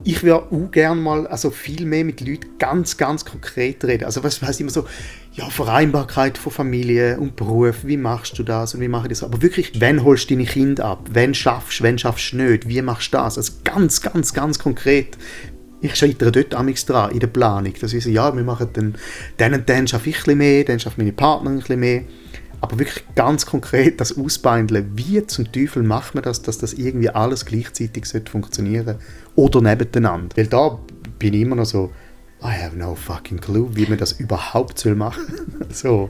Ich würde auch gerne mal viel mehr mit Leuten ganz, ganz konkret reden. Also was heisst immer so, ja, Vereinbarkeit von Familie und Beruf, wie machst du das und wie mache ich das? Aber wirklich, wann holst du deine Kinder ab? Wann schaffst du nicht? Wie machst du das? Also ganz, ganz, ganz konkret. Ich scheitere dort amigs dran, in der Planung. Dass ich so, ja, wir machen dann und dann schaffe ich ein bisschen mehr, dann schafft meine Partnerin ein bisschen mehr. Aber wirklich ganz konkret das Ausbeindeln, wie zum Teufel macht man das, dass das irgendwie alles gleichzeitig funktionieren sollte oder nebeneinander. Weil da bin ich immer noch so, I have no fucking clue, wie man das überhaupt machen soll. So.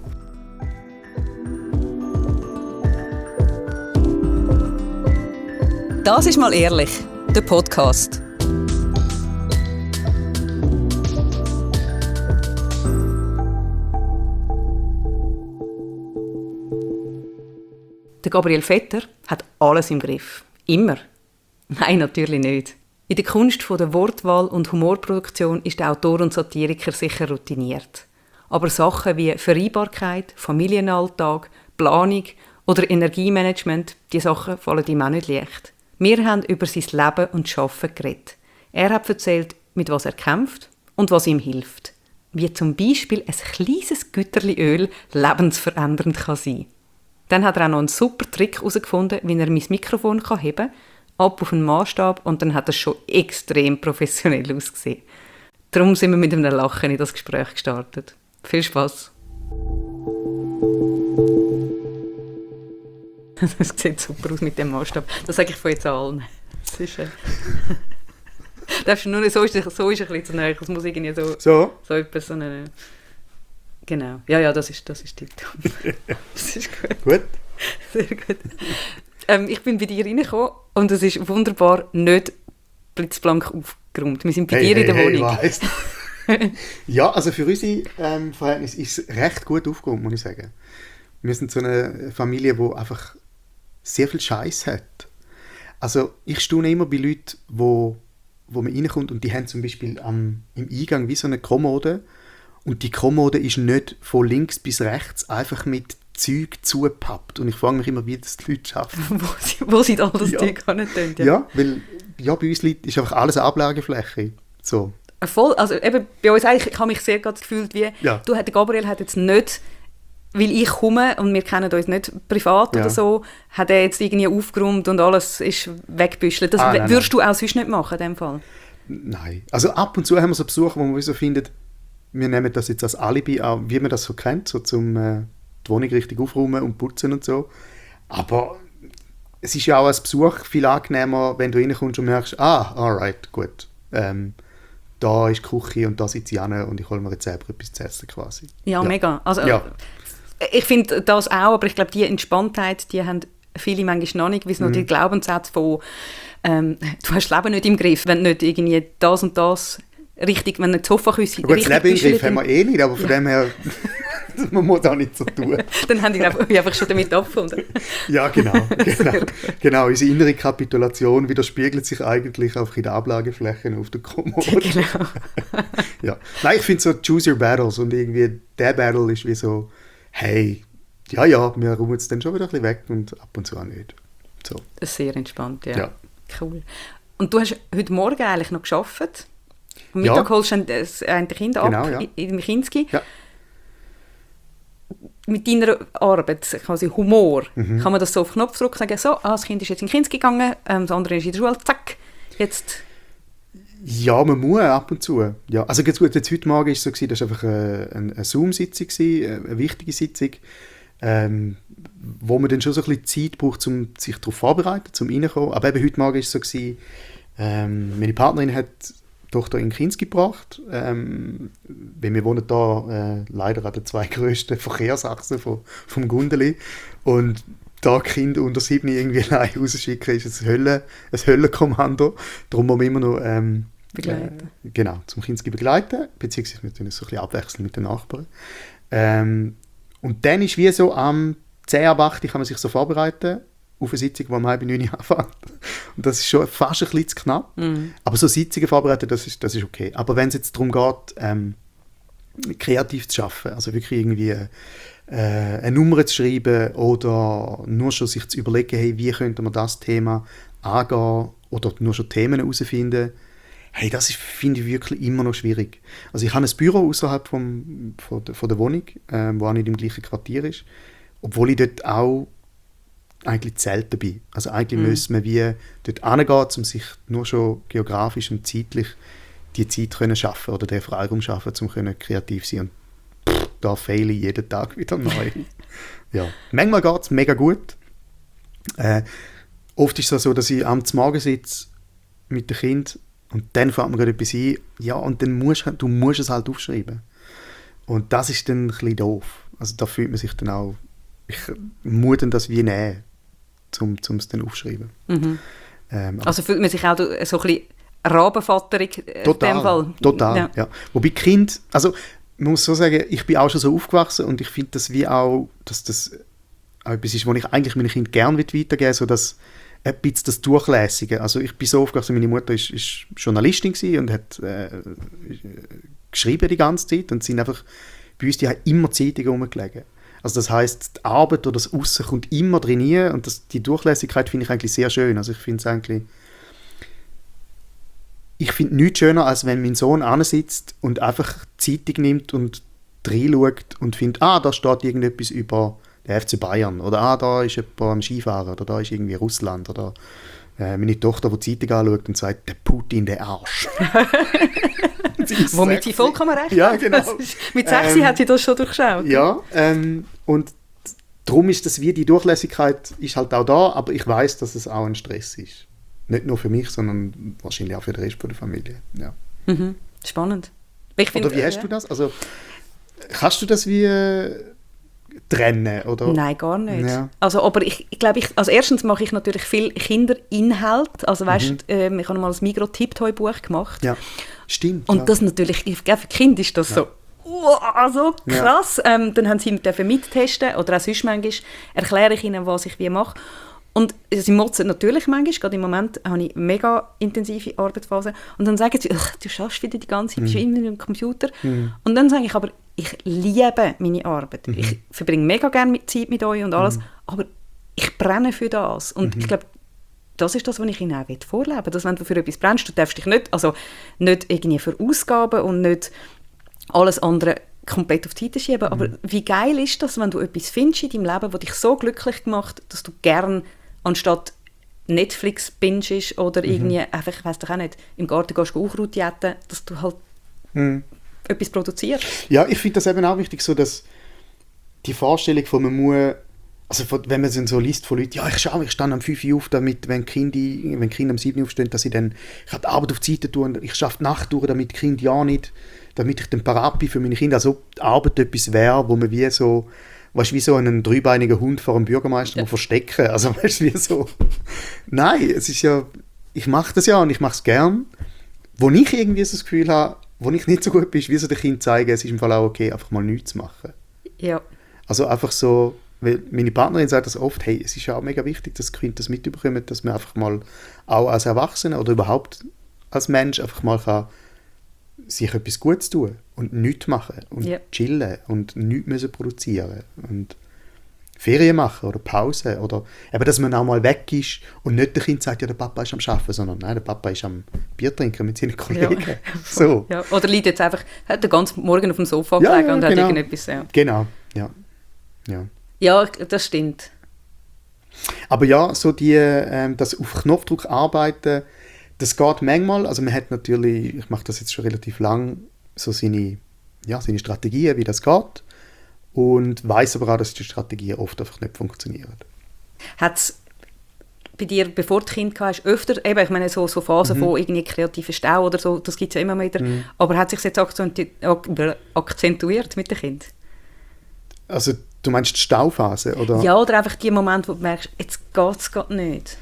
Das ist mal ehrlich, der Podcast. Der Gabriel Vetter hat alles im Griff. Immer. Nein, natürlich nicht. In der Kunst der Wortwahl und Humorproduktion ist der Autor und Satiriker sicher routiniert. Aber Sachen wie Vereinbarkeit, Familienalltag, Planung oder Energiemanagement, die Sachen fallen ihm auch nicht leicht. Wir haben über sein Leben und Arbeiten geredet. Er hat erzählt, mit was er kämpft und was ihm hilft. Wie zum Beispiel ein kleines Güterli Öl lebensverändernd kann sein. Dann hat er auch noch einen super Trick herausgefunden, wie er mein Mikrofon heben kann, ab auf einen Maßstab, und dann hat es schon extrem professionell ausgesehen. Darum sind wir mit einem Lachen in das Gespräch gestartet. Viel Spass! Das sieht super aus mit dem Maßstab. Das sage ich von jetzt allen. Das ist, darfst du nur, so ist ein bisschen zu nahe. Das muss irgendwie so etwas, so eine... Genau. Ja, das ist tipptopp. Das ist gut. Gut. Sehr gut. Ich bin bei dir reingekommen und es ist wunderbar nicht blitzblank aufgeräumt. Wir sind bei dir in der Wohnung. Weiss. Ja, also für unsere Verhältnisse ist es recht gut aufgeräumt, muss ich sagen. Wir sind so eine Familie, die einfach sehr viel Scheiß hat. Also ich staune immer bei Leuten, wo man reinkommt und die haben zum Beispiel im Eingang wie so eine Kommode. Und die Kommode ist nicht von links bis rechts einfach mit Zeug zugepappt. Und ich frage mich immer, wie das die Leute schaffen. wo sie all das Zeug tun. Ja, weil bei uns ist einfach alles eine Ablagefläche. So. Voll, also eben bei uns eigentlich, ich habe mich sehr gerade gefühlt, wie der Gabriel hat jetzt nicht, weil ich komme und wir kennen uns nicht privat oder so, hat er jetzt irgendwie aufgeräumt und alles ist weggebüschelt. Das würdest du auch sonst nicht machen in dem Fall? Nein. Also ab und zu haben wir so Besucher, wo man so findet, wir nehmen das jetzt als Alibi an, wie man das so kennt, so zum die Wohnung richtig aufräumen und putzen und so. Aber es ist ja auch als Besuch viel angenehmer, wenn du reinkommst und merkst, alright, gut. Da ist die Küche und da sitze ich an und ich hole mir jetzt selber etwas zu essen quasi. Ja, mega. Also, ich finde das auch, aber ich glaube, die Entspanntheit, die haben viele manchmal noch nicht, wie es noch die Glaubenssätze von du hast das Leben nicht im Griff, wenn du nicht irgendwie das und das richtig, wenn nicht das Sofaküsse richtig das Leben im Griff haben wir eh nicht, aber von dem her, man muss auch nicht so tun. Dann haben die einfach schon damit abgefunden. Ja, genau. Unsere innere Kapitulation widerspiegelt sich eigentlich auch in den Ablageflächen auf der Kommode. Genau. Ja. Nein, ich finde so choose your battles und irgendwie der Battle ist wie so, hey, wir räumen es dann schon wieder ein bisschen weg und ab und zu auch nicht. So. Das ist sehr entspannt, ja. Cool. Und du hast heute Morgen eigentlich noch gearbeitet? Am Mittag holst du ein Kind ab in Kinski. Ja. Mit deiner Arbeit, quasi Humor, kann man das so auf Knopfdruck sagen, das Kind ist jetzt in Kinski gegangen, das andere ist in der Schule, zack, jetzt... Ja, man muss ab und zu. Ja. Also jetzt heute Morgen war es so, das war einfach eine Zoom-Sitzung, eine wichtige Sitzung, wo man dann schon so ein bisschen Zeit braucht, um sich darauf vorzubereiten, um reinzukommen. Aber eben heute Morgen war es so, meine Partnerin hat die Tochter in Kinski gebracht, weil wir wohnen da leider an den zwei grössten Verkehrsachsen vom Gundeli. Und da Kinder unter 7 irgendwie allein rausschicken, ist ein Höllenkommando. Darum müssen wir immer noch begleiten. Zum Kinski begleiten, beziehungsweise wir tun es so ein bisschen abwechseln mit den Nachbarn. Und dann ist wie so am 10 ab 8 kann man sich so vorbereiten auf eine Sitzung, die um 8:30 anfängt. Und das ist schon fast ein bisschen zu knapp. Aber so Sitzungen vorbereiten, das ist okay. Aber wenn es jetzt darum geht, kreativ zu arbeiten, also wirklich irgendwie eine Nummer zu schreiben oder nur schon sich zu überlegen, hey, wie könnte man das Thema angehen oder nur schon Themen herausfinden, Hey, das finde ich wirklich immer noch schwierig. Also ich habe ein Büro außerhalb von der Wohnung, wo auch nicht im gleichen Quartier ist, obwohl ich dort auch eigentlich selten bin. Also eigentlich müsste man wie dort hingehen, um sich nur schon geografisch und zeitlich die Zeit können schaffen oder den Freiraum schaffen, um kreativ sein. Und da fehle ich jeden Tag wieder neu. Ja. Manchmal geht es mega gut. Oft ist es so, dass ich am Morgen sitze mit dem Kind und dann fällt mir gerade etwas ein. Ja, und dann musst du es halt aufschreiben. Und das ist dann ein bisschen doof. Also da fühlt man sich dann auch, ich muss dann das wie nehmen, um es dann aufschreiben. Mhm. Also fühlt man sich auch so ein bisschen rabenvatterig in dem Fall? Total, ja. Wobei Kind, also man muss so sagen, ich bin auch schon so aufgewachsen und ich finde das wie auch, dass das auch etwas ist, was ich eigentlich meinen Kindern gerne weitergeben will, so dass ein bisschen das Durchlässige. Also ich bin so aufgewachsen, meine Mutter ist Journalistin gewesen und hat geschrieben die ganze Zeit und sind einfach, bei uns die haben immer Zeitungen rumgelegen. Also das heisst, die Arbeit oder das Aussen kommt immer drin und die Durchlässigkeit finde ich eigentlich sehr schön. Also ich finde es eigentlich, ich finde nichts schöner, als wenn mein Sohn ansitzt und einfach die Zeitung nimmt und reinschaut und findet, da steht irgendetwas über den FC Bayern oder da ist jemand am Skifahren oder da ist irgendwie Russland oder meine Tochter, die die Zeitung anschaut und sagt, der Putin, der Arsch. Womit sie vollkommen recht hat. Ja, genau. Mit 6 hat sie das schon durchschaut. Ja, und darum ist das wie, die Durchlässigkeit ist halt auch da, aber ich weiß, dass es auch ein Stress ist. Nicht nur für mich, sondern wahrscheinlich auch für den Rest der Familie. Ja. Mhm. Spannend. Oder wie hast du das? Also, kannst du das wie trennen? Oder? Nein, gar nicht. Ja. Also, aber ich glaube, also erstens mache ich natürlich viel Kinderinhalt. Also weißt, ich habe mal ein Migros-Tipptoy-Buch gemacht. Ja, stimmt. Und das natürlich, ich glaube, für Kinder ist das so so krass. Ja. Dann haben sie mittesten oder auch sonst manchmal erkläre ich ihnen, was ich wie mache. Und sie motzen natürlich manchmal, gerade im Moment habe ich mega intensive Arbeitsphase. Und dann sagen sie, du schaffst wieder die ganze Zeit, bist immer mit dem Computer. Und dann sage ich, aber ich liebe meine Arbeit. Ich verbringe mega gerne Zeit mit euch und alles, aber ich brenne für das. Und ich glaube, das ist das, was ich ihnen auch vorleben will. Dass wenn du für etwas brennst, du darfst dich nicht irgendwie für Ausgaben und nicht alles andere komplett auf die Seite schieben. Aber wie geil ist das, wenn du etwas findest in deinem Leben, das dich so glücklich macht, dass du gerne anstatt Netflix bingest oder irgendwie einfach, ich weiss doch auch nicht, im Garten gehst du Unkraut jäten, dass du halt etwas produzierst. Ja, ich finde das eben auch wichtig, so dass die Vorstellung von man muss, also wenn man so liest von Leuten, ja, ich stehe am 5 Uhr auf, damit, wenn Kinder am 7 Uhr aufstehen, dass ich dann die Arbeit auf die Seite tue und ich schaffe die Nacht durch, damit die Kinder ja nicht, damit ich dann parat bin für meine Kinder. Also die Arbeit etwas wäre, wo man wie so, weißt du, wie so einen dreibeinigen Hund vor einem Bürgermeister verstecken. Also weißt du, wie so. Nein, es ist ja, ich mache das ja und ich mache es gern. Wo ich irgendwie so das Gefühl habe, wo ich nicht so gut bin, ist, wie so den Kindern zeigen, es ist im Fall auch okay, einfach mal nichts zu machen. Ja. Also einfach so, weil meine Partnerin sagt das oft, hey, es ist ja auch mega wichtig, dass die Kinder das mitbekommen, dass man einfach mal auch als Erwachsener oder überhaupt als Mensch einfach mal kann sich etwas Gutes tun und nichts machen und chillen und nichts müssen produzieren und Ferien machen oder Pause oder eben, dass man auch mal weg ist und nicht der Kind sagt, ja, der Papa ist am Arbeiten, sondern nein, der Papa ist am Bier trinken mit seinen Kollegen. Ja. So. Ja. Oder liegt jetzt einfach, hat den ganzen Morgen auf dem Sofa gelegen und hat irgendetwas. Ja. Genau, ja. Ja, das stimmt. Aber ja, so das auf Knopfdruck arbeiten, das geht manchmal, also man hat natürlich, ich mache das jetzt schon relativ lang, so seine Strategien, wie das geht und weiss aber auch, dass die Strategien oft einfach nicht funktionieren. Hat es bei dir, bevor du Kind hast, öfter, eben, ich meine so Phasen von irgendwie kreativen Stau oder so, das gibt es ja immer wieder, aber hat sich jetzt akzentuiert mit dem Kind? Also du meinst die Stauphase? Oder? Ja, oder einfach die Momente, wo du merkst, jetzt geht es gerade nicht.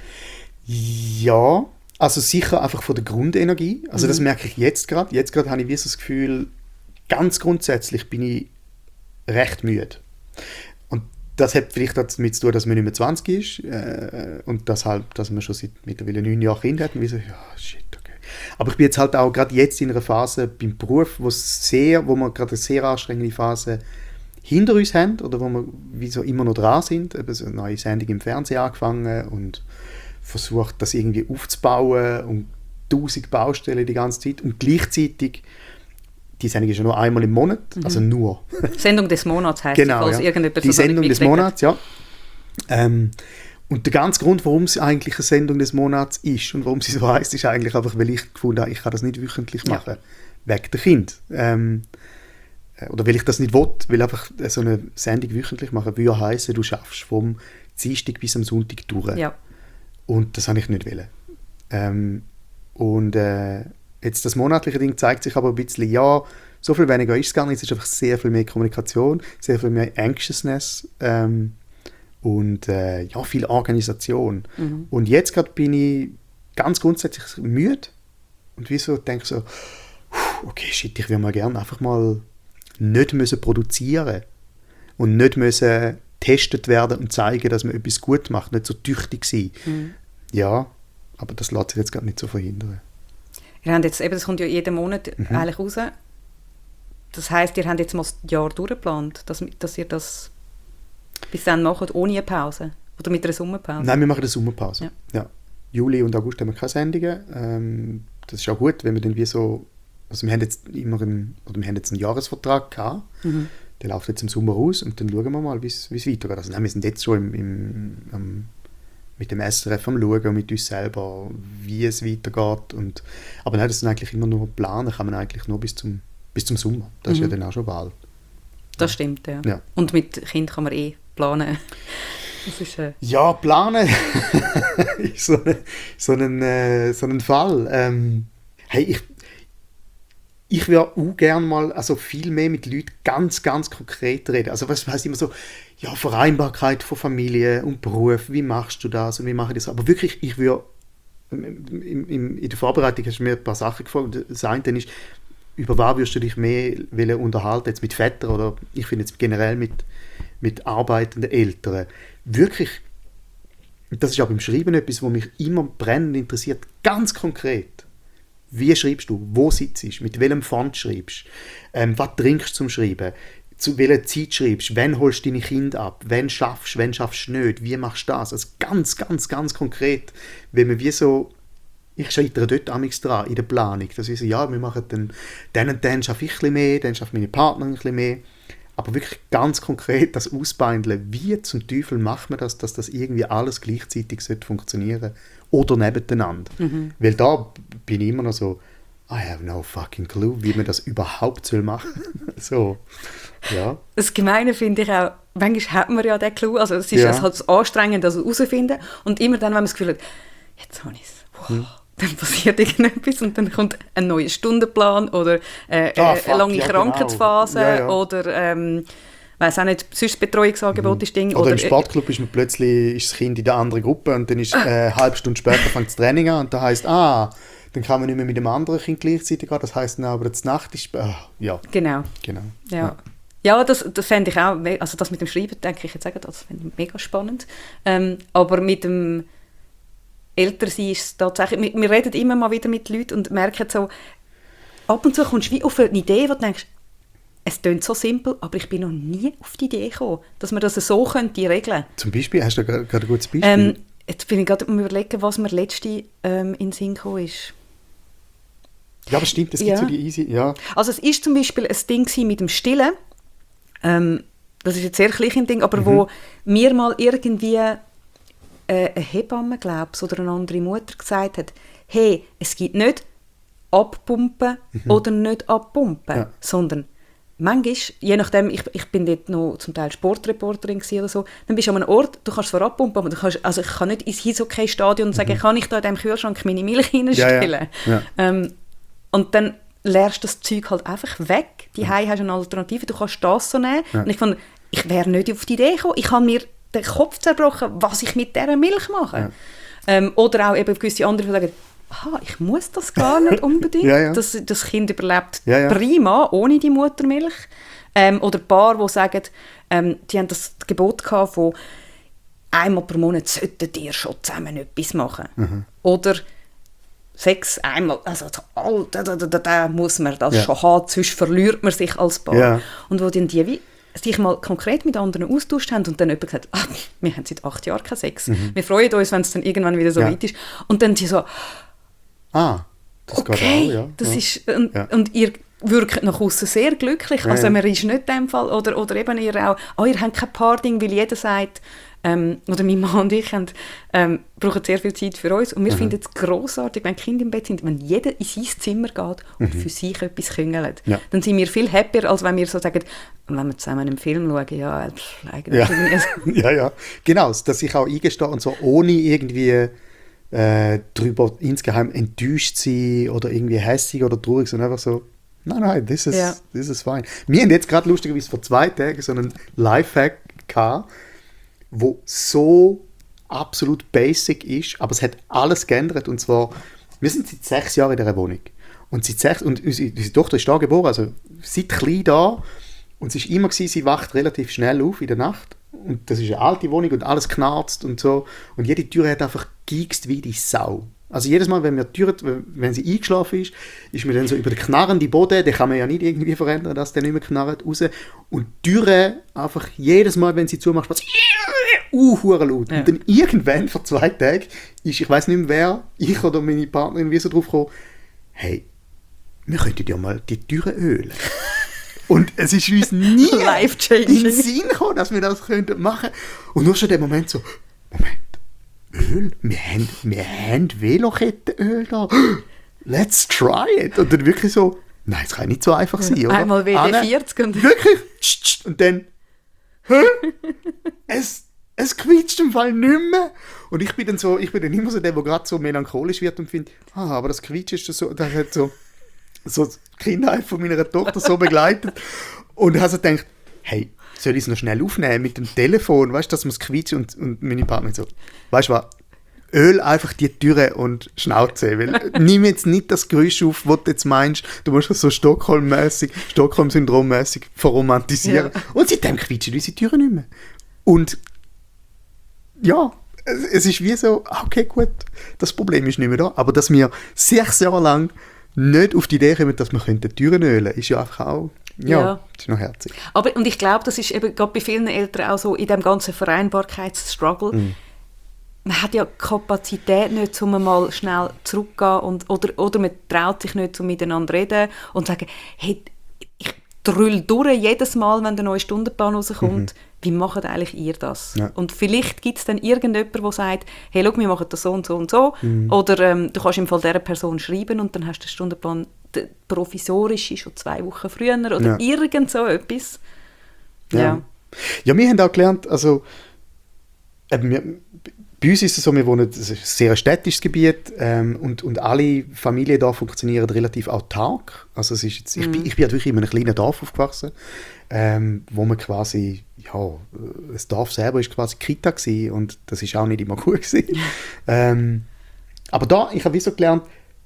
Ja, also sicher einfach von der Grundenergie. Also das merke ich jetzt gerade. Jetzt gerade habe ich wie so das Gefühl, ganz grundsätzlich bin ich recht müde. Und das hat vielleicht damit zu tun, dass man nicht mehr 20 ist und dass man schon seit mittlerweile 9 Jahren Kind hat. Und wie so, ja, shit, okay. Aber ich bin jetzt halt auch gerade jetzt in einer Phase beim Beruf, wo wir gerade eine sehr anstrengende Phase hinter uns haben oder wo wir wie so immer noch dran sind. Eben so eine neue Sendung im Fernsehen angefangen und versucht, das irgendwie aufzubauen und 1000 Baustellen die ganze Zeit und gleichzeitig, die Sendung ist ja nur einmal im Monat, also nur. Sendung des Monats heisst genau, falls irgendjemand die so Sendung nicht des Monats, ja. Und der ganze Grund, warum es eigentlich eine Sendung des Monats ist und warum sie so heisst, ist eigentlich einfach, weil ich gefunden habe, ich kann das nicht wöchentlich machen, wegen der Kinder. Oder weil ich das nicht will, weil einfach so eine Sendung wöchentlich machen würde heissen, du schaffst vom Dienstag bis am Sonntag durch. Ja. Und das habe ich nicht wollen. Jetzt das monatliche Ding zeigt sich aber ein bisschen, ja, so viel weniger ist es gar nicht, es ist einfach sehr viel mehr Kommunikation, sehr viel mehr Anxiousness und viel Organisation. Und jetzt gerade bin ich ganz grundsätzlich müde und wieso denke so, okay, shit, ich würde mal gerne einfach mal nicht müssen produzieren und nicht müssen getestet werden und zeigen, dass man etwas gut macht, nicht so tüchtig sein. Ja, aber das lässt sich jetzt gerade nicht so verhindern. Ihr habt jetzt, eben, das kommt ja jeden Monat eigentlich raus. Das heisst, ihr habt jetzt mal das Jahr durchgeplant, dass ihr das bis dann macht, ohne eine Pause? Oder mit einer Sommerpause? Nein, wir machen eine Sommerpause. Ja. Juli und August haben wir keine Sendungen. Das ist auch gut, wenn wir dann wie so... Also wir haben jetzt einen Jahresvertrag gehabt. Der läuft jetzt im Sommer aus und dann schauen wir mal, wie es weitergeht. Also nein, wir sind jetzt schon mit dem SRF am Schauen und mit uns selber, wie es weitergeht. Aber nein, das sind eigentlich immer nur Planen, kann man eigentlich nur bis zum Sommer. Das ist ja dann auch schon bald. Das stimmt, ja. Und mit Kind kann man planen. Das ist, ja, planen ist so ein Fall. Hey, ich würde auch gerne mal viel mehr mit Leuten ganz, ganz konkret reden. Also was heisst immer so, ja, Vereinbarkeit von Familie und Beruf, wie machst du das und wie mache ich das? Aber wirklich, ich würde, in der Vorbereitung hast du mir ein paar Sachen gefragt. Das eine ist, über was würdest du dich mehr unterhalten, jetzt mit Vätern oder ich finde jetzt generell mit arbeitenden Eltern. Wirklich, das ist auch beim Schreiben etwas, was mich immer brennend interessiert, ganz konkret. Wie schreibst du? Wo sitzt du? Mit welchem Font schreibst du? Was trinkst du zum Schreiben? Zu welcher Zeit schreibst du? Wann holst du deine Kinder ab? Wann schaffst du nicht? Wie machst du das? Also ganz, ganz, ganz konkret. Wenn man wie so... Ich scheitere dort amigs dran, in der Planung. Das ist so, ja, wir machen dann und dann schaffe ich ein bisschen mehr, dann schafft meine Partnerin ein bisschen mehr. Aber wirklich ganz konkret das Ausbeindeln, wie zum Teufel macht man das, dass das irgendwie alles gleichzeitig funktionieren sollte oder nebeneinander. Weil da bin ich immer noch so, I have no fucking clue, wie man das überhaupt machen soll. So, ja. Das Gemeine finde ich auch, manchmal hat man ja den Clou, also es ist halt anstrengend, das herauszufinden und immer dann, wenn man das Gefühl hat, jetzt habe ich es, wow. Dann passiert irgendetwas und dann kommt ein neuer Stundenplan oder eine lange Krankheitsphase oder weiss auch nicht, sonst Betreuungsangebot ist Ding. Oder im Sportclub ist das Kind in der anderen Gruppe und dann ist eine halbe Stunde später fängt das Training an und da heisst, dann kann man nicht mehr mit dem anderen Kind gleichzeitig gehen, das heisst dann aber, die Nacht ist... ja. Genau. Ja, das fände ich auch, also das mit dem Schreiben, denke ich jetzt sagen, das fände ich mega spannend. Aber mit dem Ältersein ist es tatsächlich, wir reden immer mal wieder mit Leuten und merken so, ab und zu kommst du wie auf eine Idee, wo du denkst, es klingt so simpel, aber ich bin noch nie auf die Idee gekommen, dass man das so könnte regeln. Zum Beispiel? Hast du gerade ein gutes Beispiel? Jetzt bin ich gerade am Überlegen, was mir letzte in den Sinn gekommen ist. Ja, aber stimmt, es gibt so die easy... Ja. Also es ist zum Beispiel ein Ding mit dem Stillen. Das ist jetzt sehr klein im Ding, aber wo mir mal irgendwie eine Hebamme, glaube ich, oder eine andere Mutter gesagt hat, hey, es gibt nicht abpumpen oder nicht abpumpen, sondern manchmal, je nachdem, ich bin dort noch zum Teil Sportreporterin oder so, dann bist du an einem Ort, du kannst zwar abpumpen, aber ich kann nicht ins Eishockey-Stadion und sagen, kann ich da in diesem Kühlschrank meine Milch reinstellen? Ja. Und dann leerst du das Zeug halt einfach weg. Die hast du eine Alternative, du kannst das so nehmen. Ja. Und ich fand, ich wäre nicht auf die Idee gekommen. Ich habe mir den Kopf zerbrochen, was ich mit dieser Milch mache. Ja. Oder auch eben gewisse andere, die sagen, ich muss das gar nicht unbedingt. Das Kind überlebt prima ohne die Muttermilch. Oder Paar, die sagen, die haben das Gebot gehabt von einmal pro Monat sollten die schon zusammen etwas machen. Oder 6 einmal, also da muss man das schon haben, sonst verliert man sich als Paar. Ja. Und wo dann die sich mal konkret mit anderen austauscht haben und dann jemand gesagt, wir haben seit 8 Jahren keinen Sex. Wir freuen uns, wenn es dann irgendwann wieder so weit ist. Und dann die so, Das okay, geht auch, ja. Das ja. ist, und ihr wirkt nach außen sehr glücklich. Ja, also ja. man ist nicht in dem Fall, oder eben ihr auch, ihr habt kein Paarding, weil jeder sagt, oder mein Mann und ich brauchen sehr viel Zeit für uns und wir finden es grossartig, wenn die Kinder im Bett sind, wenn jeder in sein Zimmer geht und für sich etwas küngelt. Ja. Dann sind wir viel happier, als wenn wir so sagen, wenn wir zusammen einen Film schauen, eigentlich irgendwie. Ja, genau, dass ich auch eingestehe und so ohne irgendwie darüber insgeheim enttäuscht sein oder irgendwie hässig oder traurig, sondern einfach so, nein, this is fine. Wir haben jetzt gerade lustigerweise vor 2 Tagen so einen Lifehack gehabt, wo so absolut basic ist, aber es hat alles geändert. Und zwar, wir sind seit 6 Jahren in dieser Wohnung. Und unsere Tochter ist da geboren, also seit klein da. Und es war immer, sie wacht relativ schnell auf in der Nacht. Und das ist eine alte Wohnung und alles knarzt und so. Und jede Tür hat einfach geigst wie die Sau. Also jedes Mal, wenn sie eingeschlafen ist mir dann so über den knarrenden Boden, den kann man ja nicht irgendwie verändern, dass der nicht mehr knarrt, raus. Und die Türe einfach jedes Mal, wenn sie zumacht, macht hure laut. Ja. Und dann irgendwann, vor 2 Tagen, ich weiss nicht mehr wer, ich oder meine Partnerin, wie so drauf gekommen, hey, wir könnten ja mal die Türe ölen. Und es ist uns nie in den Sinn gekommen, dass wir das machen könnten. Und nur schon der Moment so, Öl? Wir haben Velokettenöl da. Let's try it. Und dann wirklich so, nein, es kann nicht so einfach sein, oder? Einmal WD-40 und... Wirklich? Und dann, es quietscht im Fall nicht mehr. Und ich bin dann immer so der gerade so melancholisch wird und finde, aber das Quietsch ist so, das hat so die Kindheit von meiner Tochter so begleitet. Und ich habe so gedacht, hey, soll ich es noch schnell aufnehmen mit dem Telefon, weißt du, dass man es quietscht und meine Partnerin so, weißt du was, Öl einfach die Türe und Schnauze, weil nimm jetzt nicht das Geräusch auf, was du jetzt meinst, du musst das so Stockholm-Syndrom-mäßig verromantisieren. Ja. Und seitdem quietschen unsere Türen nicht mehr. Und ja, es ist wie so, okay, gut, das Problem ist nicht mehr da, aber dass wir 6 Jahre lang nicht auf die Idee kommen, dass wir die Türen ölen können, ist ja einfach auch, das ist noch herzig. Und ich glaube, das ist eben gerade bei vielen Eltern auch so in dem ganzen Vereinbarkeitsstruggle. Man hat ja die Kapazität nicht, um mal schnell zurückzugehen oder man traut sich nicht, um miteinander zu reden und zu sagen, hey, ich drüll durch jedes Mal, wenn der neue Stundenplan rauskommt. Wie macht eigentlich ihr das? Ja. Und vielleicht gibt es dann irgendjemanden, der sagt, hey, schau, wir machen das so und so und so. Oder du kannst im Fall dieser Person schreiben und dann hast du den Stundenplan provisorisch schon 2 Wochen früher oder irgend so etwas. Ja, wir haben auch gelernt, also bei uns ist es so, wir wohnen, das ist ein sehr städtisches Gebiet und alle Familien da funktionieren relativ autark. Also es ist jetzt, ich bin wirklich in einem kleinen Dorf aufgewachsen, wo man quasi, das Dorf selber ist quasi Kita gewesen, und das ist auch nicht immer gut gewesen. Aber da, ich habe wie so gelernt,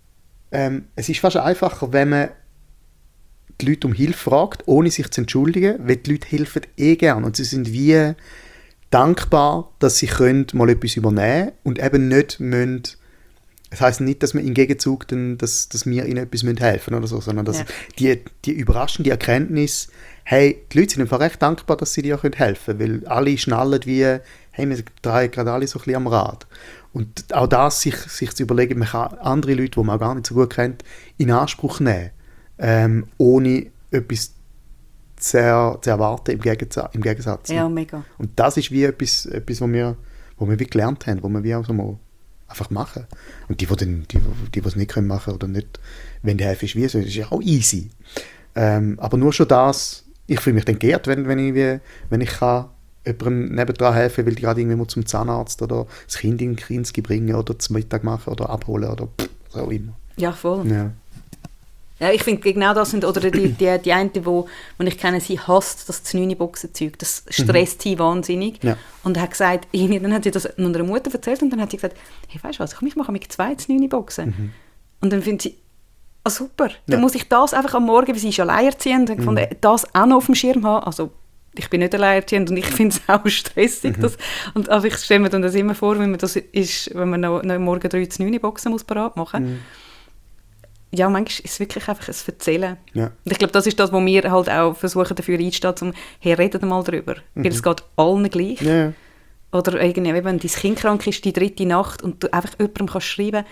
es ist fast einfacher, wenn man die Leute um Hilfe fragt, ohne sich zu entschuldigen, weil die Leute helfen gerne und sie sind wie dankbar, dass sie können mal etwas übernehmen und eben nicht müssen. Das heisst nicht, dass wir im Gegenzug dass wir ihnen etwas helfen müssen oder so, sondern dass die überraschende Erkenntnis, hey, die Leute sind einfach recht dankbar, dass sie dir helfen können, weil alle schnallen wie, hey, wir drehen gerade alle so ein bisschen am Rad. Und auch das, sich zu überlegen, man kann andere Leute, die man auch gar nicht so gut kennt, in Anspruch nehmen, ohne etwas zu erwarten im Gegensatz. Ja, mega. Und das ist wie etwas wo wir wie gelernt haben, wo wir wie auch so mal einfach machen. Und die es nicht können machen oder nicht, wenn die helfen, ist wie so, das ist ja auch easy. Aber nur schon das, ich fühle mich dann geehrt, wenn ich kann jemandem nebendran helfen, weil die gerade irgendwie zum Zahnarzt oder das Kind in den Kinski bringen oder zum Mittag machen oder abholen oder was auch immer. Ja, voll. Ja, ich finde genau das sind, oder die eine, die ich kenne, sie hasst das 9-Boxen-Zeug. Das stresst sie wahnsinnig. Ja. Und hat gesagt, dann hat sie das einer Mutter erzählt und dann hat sie gesagt, hey, weißt du was, ich mache mit 2 9-Boxen. Und dann findet sie, super, dann muss ich das einfach am Morgen, weil sie ist alleinerziehend, und gefunden, das auch noch auf dem Schirm haben. Also ich bin nicht alleinerziehend und ich finde es auch stressig. Aber ich stelle mir dann das immer vor, wie man das ist, wenn man noch morgen 3 9-Boxen parat machen muss. Ja, manchmal ist es wirklich einfach ein Erzählen. Ja. Und ich glaube, das ist das, wo wir halt auch versuchen, dafür einzustehen, hey, redet mal drüber. Weil es geht allen gleich. Ja. Oder irgendwie, wenn dein Kind krank ist, die 3. Nacht, und du einfach jemandem kannst schreiben,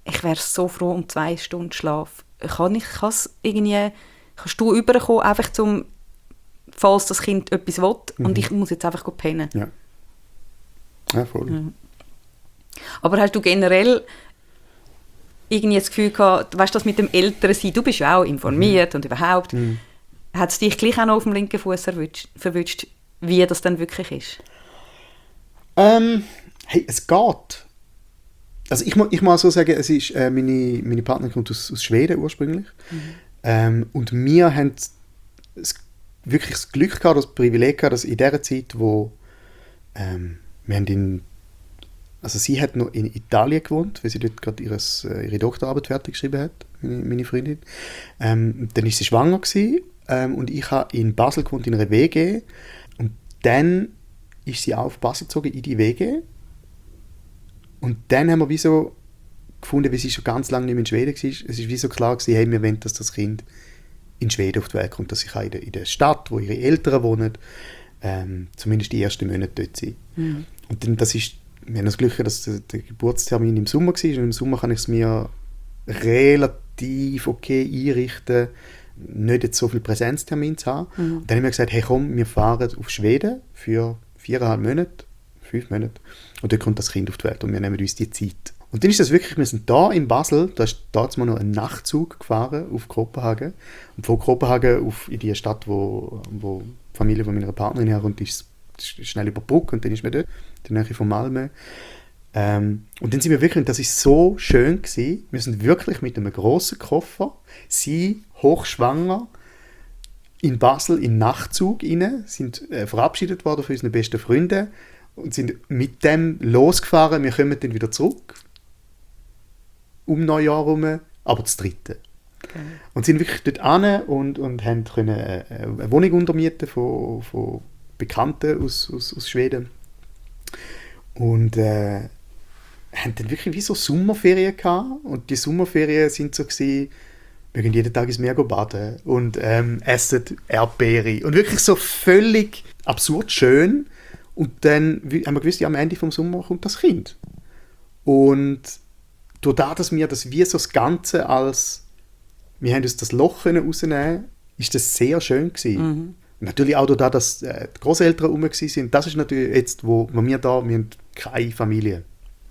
ich wäre so froh um 2 Stunden Schlaf. Kannst du rüberkommen, einfach zum, falls das Kind etwas will, und ich muss jetzt einfach pennen. Ja. Ja, voll. Ja. Aber hast du generell irgendwie das Gefühl gehabt, weißt du, das mit dem Älteren-Sein, du bist ja auch informiert und überhaupt, hat es dich gleich auch noch auf dem linken Fuß verwünscht, wie das dann wirklich ist? Hey, es geht. Also ich muss so sagen, es ist, meine Partnerin kommt aus Schweden ursprünglich. Und wir haben wirklich das Glück gehabt, das Privileg gehabt, dass in dieser Zeit, wo wir haben also sie hat noch in Italien gewohnt, weil sie dort gerade ihre Doktorarbeit fertig geschrieben hat, meine Freundin. Dann war sie schwanger gewesen, und ich habe in Basel gewohnt, in einer WG. Und dann ist sie auch auf Basel gezogen, in die WG. Und dann haben wir wie so gefunden, weil sie schon ganz lange nicht mehr in Schweden war, es ist wie so klar gewesen, hey, wir wollen, dass das Kind in Schweden auf die Welt kommt, dass ich in der Stadt, wo ihre Eltern wohnen, zumindest die ersten Monate dort sein. Und dann, wir haben das Glück, dass der Geburtstermin im Sommer war, und im Sommer kann ich es mir relativ okay einrichten, nicht jetzt so viel Präsenztermin zu haben. Und dann haben wir gesagt, hey komm, wir fahren auf Schweden für 4,5 Monate, 5 Monate, und dort kommt das Kind auf die Welt und wir nehmen uns die Zeit. Und dann ist das wirklich, wir sind da in Basel, da ist damals noch ein Nachtzug gefahren auf Kopenhagen, und von Kopenhagen in die Stadt, wo die Familie von meiner Partnerin herkommt, ist schnell über die Brücke, und dann ist man dort, in der Nähe von Malmö. Und dann sind wir wirklich, und das ist so schön gewesen, wir sind wirklich mit einem grossen Koffer, sie hochschwanger, in Basel in den Nachtzug rein, sind verabschiedet worden von unseren besten Freunden und sind mit dem losgefahren. Wir kommen dann wieder zurück, um Neujahr herum, aber das 3. Okay. Und sind wirklich dort hin und haben können eine Wohnung untermieten von Bekannten aus Schweden. Und haben dann wirklich wie so Sommerferien gehabt. Und die Sommerferien sind so gewesen, wir gehen jeden Tag ins Meer baden und essen Erdbeere. Und wirklich so völlig absurd schön. Und dann haben wir gewusst, ja, am Ende vom Sommer kommt das Kind. Und durch das, dass wir das wie so das Ganze wir haben uns das Loch rausnehmen, ist das sehr schön gewesen. Und natürlich auch durch das, dass die Großeltern rum waren. Das ist natürlich jetzt, wo wir haben keine Familie.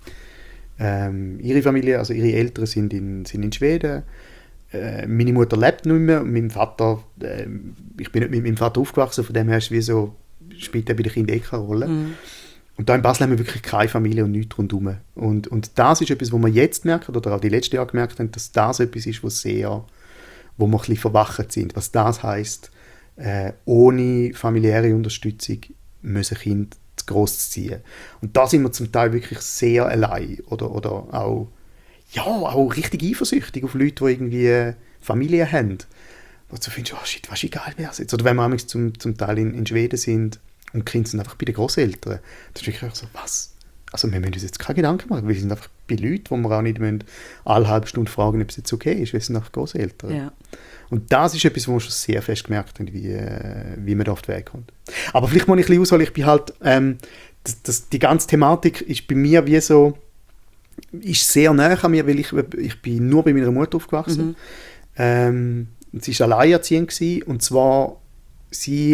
Ihre Familie, also ihre Eltern sind in Schweden. Meine Mutter lebt nicht mehr. Und mein Vater, ich bin nicht mit meinem Vater aufgewachsen, von dem her ist wie so, spielt er bei den Kindern keine Rolle. Und da in Basel haben wir wirklich keine Familie und nichts rundherum. Und das ist etwas, was wir jetzt merken, oder auch die letzten Jahre gemerkt haben, dass das etwas ist, wo wir ein bisschen verwacht sind. Was das heisst, ohne familiäre Unterstützung müssen Kinder zu gross ziehen. Und da sind wir zum Teil wirklich sehr allein. Oder auch richtig eifersüchtig auf Leute, die irgendwie Familie haben. Wo du findest, oh shit, was egal wäre es jetzt. Oder wenn wir zum Teil in Schweden sind und die Kinder sind einfach bei den Großeltern. Das ist wirklich so, was? Also wir müssen uns jetzt keine Gedanken machen. Wir sind einfach bei Leuten, wo wir auch nicht alle halbe Stunde fragen, ob es jetzt okay ist, weil es sind einfach Großeltern. Ja. Und das ist etwas, wo wir schon sehr fest gemerkt haben, wie man da auf den Weg kommt. Aber vielleicht muss ich ein bisschen ausholen. Ich bin halt, die ganze Thematik ist bei mir wie so, ist sehr nahe an mir, weil ich bin nur bei meiner Mutter aufgewachsen. Sie war alleinerziehend gewesen, und zwar, sie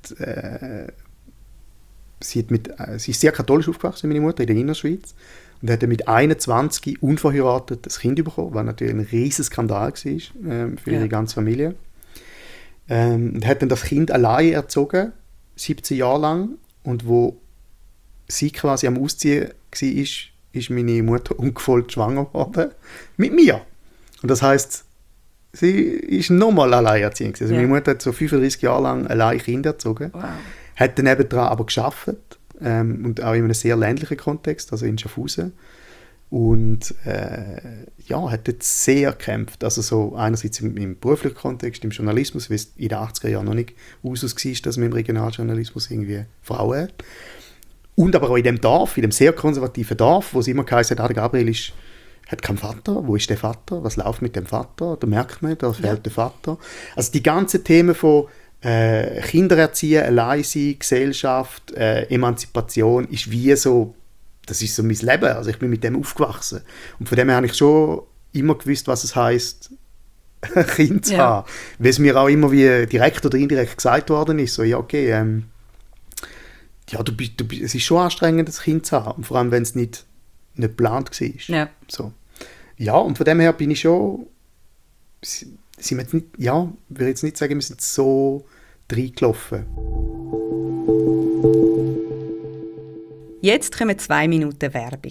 ist sehr katholisch aufgewachsen, meine Mutter, in der Innerschweiz, und hat mit 21 unverheiratet ein Kind bekommen, was natürlich ein riesiger Skandal war für ihre ganze Familie. Und hat dann das Kind allein erzogen, 17 Jahre lang, und wo sie quasi am Ausziehen war, ist meine Mutter ungefolgt schwanger geworden mit mir. Und das heisst, sie ist nochmal alleinerziehend. Also meine Mutter hat so 35 Jahre lang allein Kinder erzogen. Wow. Hat dann nebenan aber gearbeitet, und auch in einem sehr ländlichen Kontext, also in Schaffhausen. Und hat dort sehr gekämpft. Also so einerseits im beruflichen Kontext, im Journalismus, weil es in den 80er Jahren noch nicht Usus war, dass man im Regionaljournalismus irgendwie Frauen hat. Und aber auch in dem Dorf, in dem sehr konservativen Dorf, wo es immer geheißen hat, der Gabriel hat keinen Vater. Wo ist der Vater? Was läuft mit dem Vater? Da merkt man, da fehlt der Vater. Also die ganzen Themen von Kinder erziehen, allein sein, Gesellschaft, Emanzipation ist wie so, das ist so mein Leben. Also ich bin mit dem aufgewachsen. Und von dem her habe ich schon immer gewusst, was es heisst, ein Kind zu Ja. haben. Weil es mir auch immer wie direkt oder indirekt gesagt worden ist, so, ja, okay, ja, es ist schon anstrengend, ein Kind zu haben. Und vor allem, wenn es nicht geplant war. Ja. So. Ja, und von dem her bin ich schon, sind wir jetzt nicht, ja, ich will jetzt nicht sagen, wir sind so reingelaufen. Jetzt kommen 2 Minuten Werbung.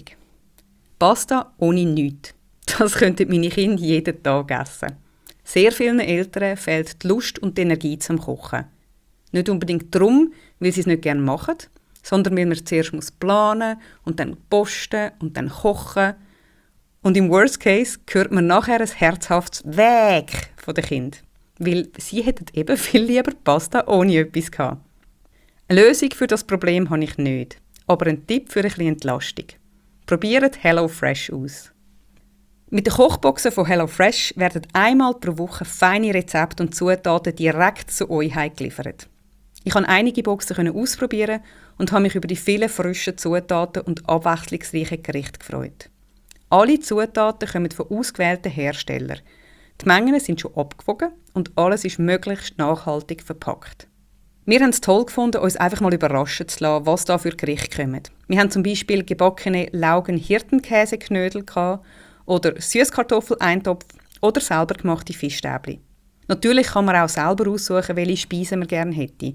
Pasta ohne nichts. Das könnten meine Kinder jeden Tag essen. Sehr vielen Eltern fehlt die Lust und die Energie zum Kochen. Nicht unbedingt darum, weil sie es nicht gerne machen, sondern weil man zuerst planen und dann posten und dann kochen. Und im Worst Case hört man nachher ein herzhaftes «Weg» von den Kindern. Weil sie hätten eben viel lieber Pasta ohne etwas gehabt. Eine Lösung für das Problem habe ich nicht, aber ein Tipp für ein bisschen Entlastung. Probiert HelloFresh aus. Mit den Kochboxen von HelloFresh werden einmal pro Woche feine Rezepte und Zutaten direkt zu euch heimgeliefert. Ich konnte einige Boxen ausprobieren und habe mich über die vielen frischen Zutaten und abwechslungsreichen Gerichte gefreut. Alle Zutaten kommen von ausgewählten Herstellern. Die Mengen sind schon abgewogen und alles ist möglichst nachhaltig verpackt. Wir haben es toll gefunden, uns einfach mal überraschen zu lassen, was da für Gerichte kommen. Wir haben zum Beispiel gebackene Laugen-Hirtenkäseknödel oder Süßkartoffel-Eintopf oder selber gemachte Fischstäbli. Natürlich kann man auch selber aussuchen, welche Speisen man gerne hätte.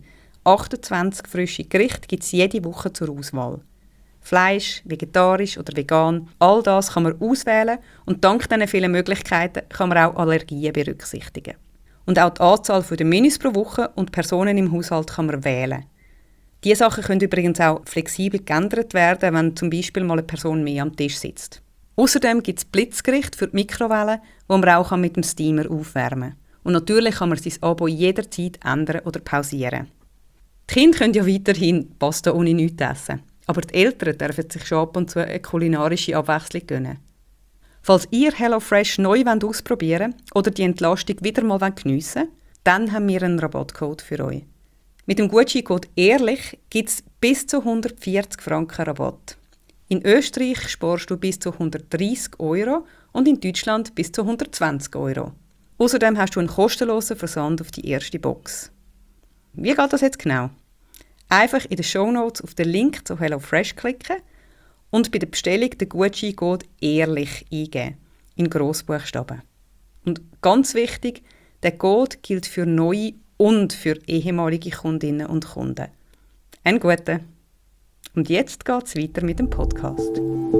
28 frische Gerichte gibt es jede Woche zur Auswahl. Fleisch, vegetarisch oder vegan, all das kann man auswählen und dank diesen vielen Möglichkeiten kann man auch Allergien berücksichtigen. Und auch die Anzahl der Menüs pro Woche und Personen im Haushalt kann man wählen. Diese Sachen können übrigens auch flexibel geändert werden, wenn zum Beispiel mal eine Person mehr am Tisch sitzt. Außerdem gibt es Blitzgerichte für die Mikrowelle, wo man auch mit dem Steamer aufwärmen kann. Und natürlich kann man sein Abo jederzeit ändern oder pausieren. Die Kinder können ja weiterhin Pasta ohne nichts essen. Aber die Eltern dürfen sich schon ab und zu eine kulinarische Abwechslung gönnen. Falls ihr HelloFresh neu ausprobieren wollt oder die Entlastung wieder mal geniessen wollt, dann haben wir einen Rabattcode für euch. Mit dem Gutscheincode «EHRLICH» gibt es bis zu 140 Franken Rabatt. In Österreich sparst du bis zu 130 € und in Deutschland bis zu 120 €. Außerdem hast du einen kostenlosen Versand auf die erste Box. Wie geht das jetzt genau? Einfach in den Shownotes auf den Link zu HelloFresh klicken und bei der Bestellung den Gutscheincode «EHRLICH» eingeben, in Grossbuchstaben. Und ganz wichtig, der Code gilt für neue und für ehemalige Kundinnen und Kunden. Einen guten. Und jetzt geht es weiter mit dem Podcast.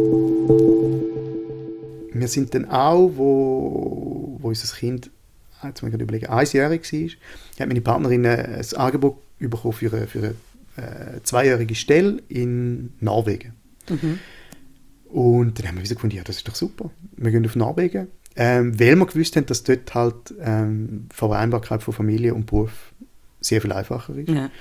Wir sind dann auch, wo unser Kind, jetzt muss ich gerade überlegen, 1-jährig war, hat meine Partnerin ein Angebot bekommen für eine 2-jährige Stelle in Norwegen. Mhm. Und dann haben wir gefunden, ja, das ist doch super. Wir gehen auf Norwegen, weil wir gewusst haben, dass dort halt Vereinbarkeit von Familie und Beruf sehr viel einfacher ist. Ja.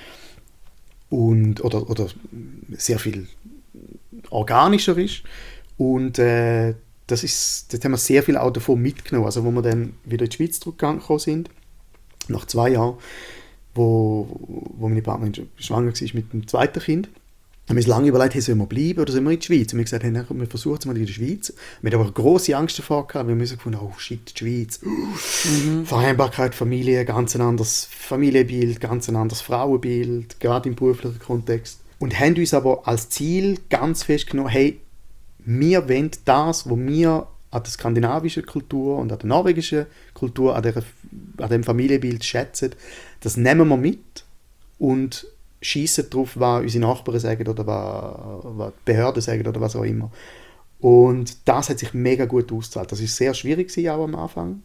Und, oder sehr viel organischer ist. Und dort haben wir sehr viel auch davon mitgenommen. Also, wo wir dann wieder in die Schweiz zurückgekommen sind, nach 2 Jahren, wo meine Partnerin schwanger war mit dem zweiten Kind, haben wir uns lange überlegt, hey, sollen wir bleiben oder sollen wir in die Schweiz? Und wir haben gesagt, hey, wir versuchen es mal in der Schweiz. Wir haben aber grosse Angst davor gehabt, weil wir haben gefunden, oh shit, die Schweiz. Vereinbarkeit, Familie, ganz ein anderes Familienbild, ganz ein anderes Frauenbild, gerade im beruflichen Kontext. Und haben uns aber als Ziel ganz fest genommen, hey, wir wollen das, was wir an der skandinavischen Kultur und an der norwegischen Kultur, an dem Familienbild schätzen, das nehmen wir mit und schiessen darauf, was unsere Nachbarn sagen oder was die Behörden sagen oder was auch immer. Und das hat sich mega gut ausgezahlt. Das war sehr schwierig auch am Anfang,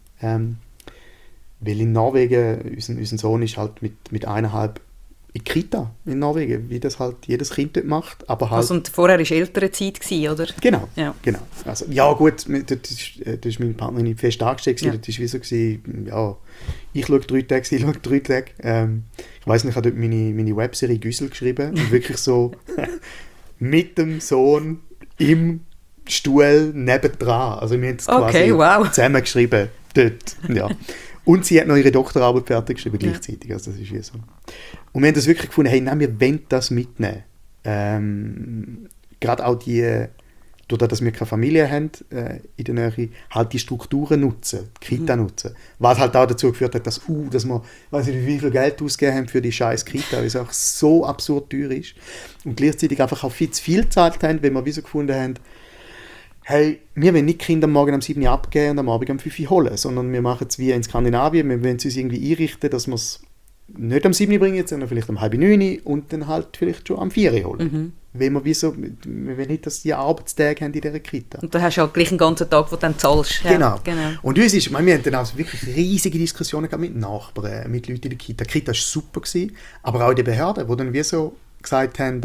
weil in Norwegen, unser Sohn ist halt mit 1,5 in Kita in Norwegen, wie das halt jedes Kind dort macht. Aber halt, Also, und vorher war Elternzeit, oder? Genau, Ja. genau. Also, ja gut, das ist meine Partnerin nicht fest angestellt. Ja. Das war wie so, ja, ich schaue 3 Tage, sie schaut 3 Tage. Ich weiss nicht, ich habe dort meine Webserie «Güssel» geschrieben und wirklich so mit dem Sohn im Stuhl nebendran. Also wir haben es Okay, quasi wow. zusammengeschrieben dort. Ja. Und sie hat noch ihre Doktorarbeit fertig geschrieben gleichzeitig. Also das ist wie so. Und wir haben das wirklich gefunden, hey, nein, wir wollen das mitnehmen. Gerade auch die dadurch, dass wir keine Familie haben in der Nähe, halt die Strukturen nutzen, die Kita nutzen. Was halt auch dazu geführt hat, dass wir, weiß nicht, wie viel Geld ausgegeben haben für die scheiß Kita, weil es auch so absurd teuer ist. Und gleichzeitig einfach auch viel zu viel gezahlt haben, wenn wir wie so gefunden haben, hey, wir wollen nicht Kinder am Morgen um 7 Uhr abgeben und am Abend um 5 Uhr holen, sondern wir machen es wie in Skandinavien, wir wollen es uns irgendwie einrichten, dass wir es nicht am 7 Uhr bringen, sondern vielleicht um halb 9 Uhr und dann halt vielleicht schon am 4 Uhr holen. Weil wir wollen nicht, dass die Arbeitstage haben in dieser Kita. Und da hast du halt gleich einen ganzen Tag, wo du dann zahlst. Genau. Und uns ist, wir haben dann auch wirklich riesige Diskussionen gehabt mit Nachbarn, mit Leuten in der Kita. Die Kita war super gewesen, aber auch die Behörden, die dann wie so gesagt haben,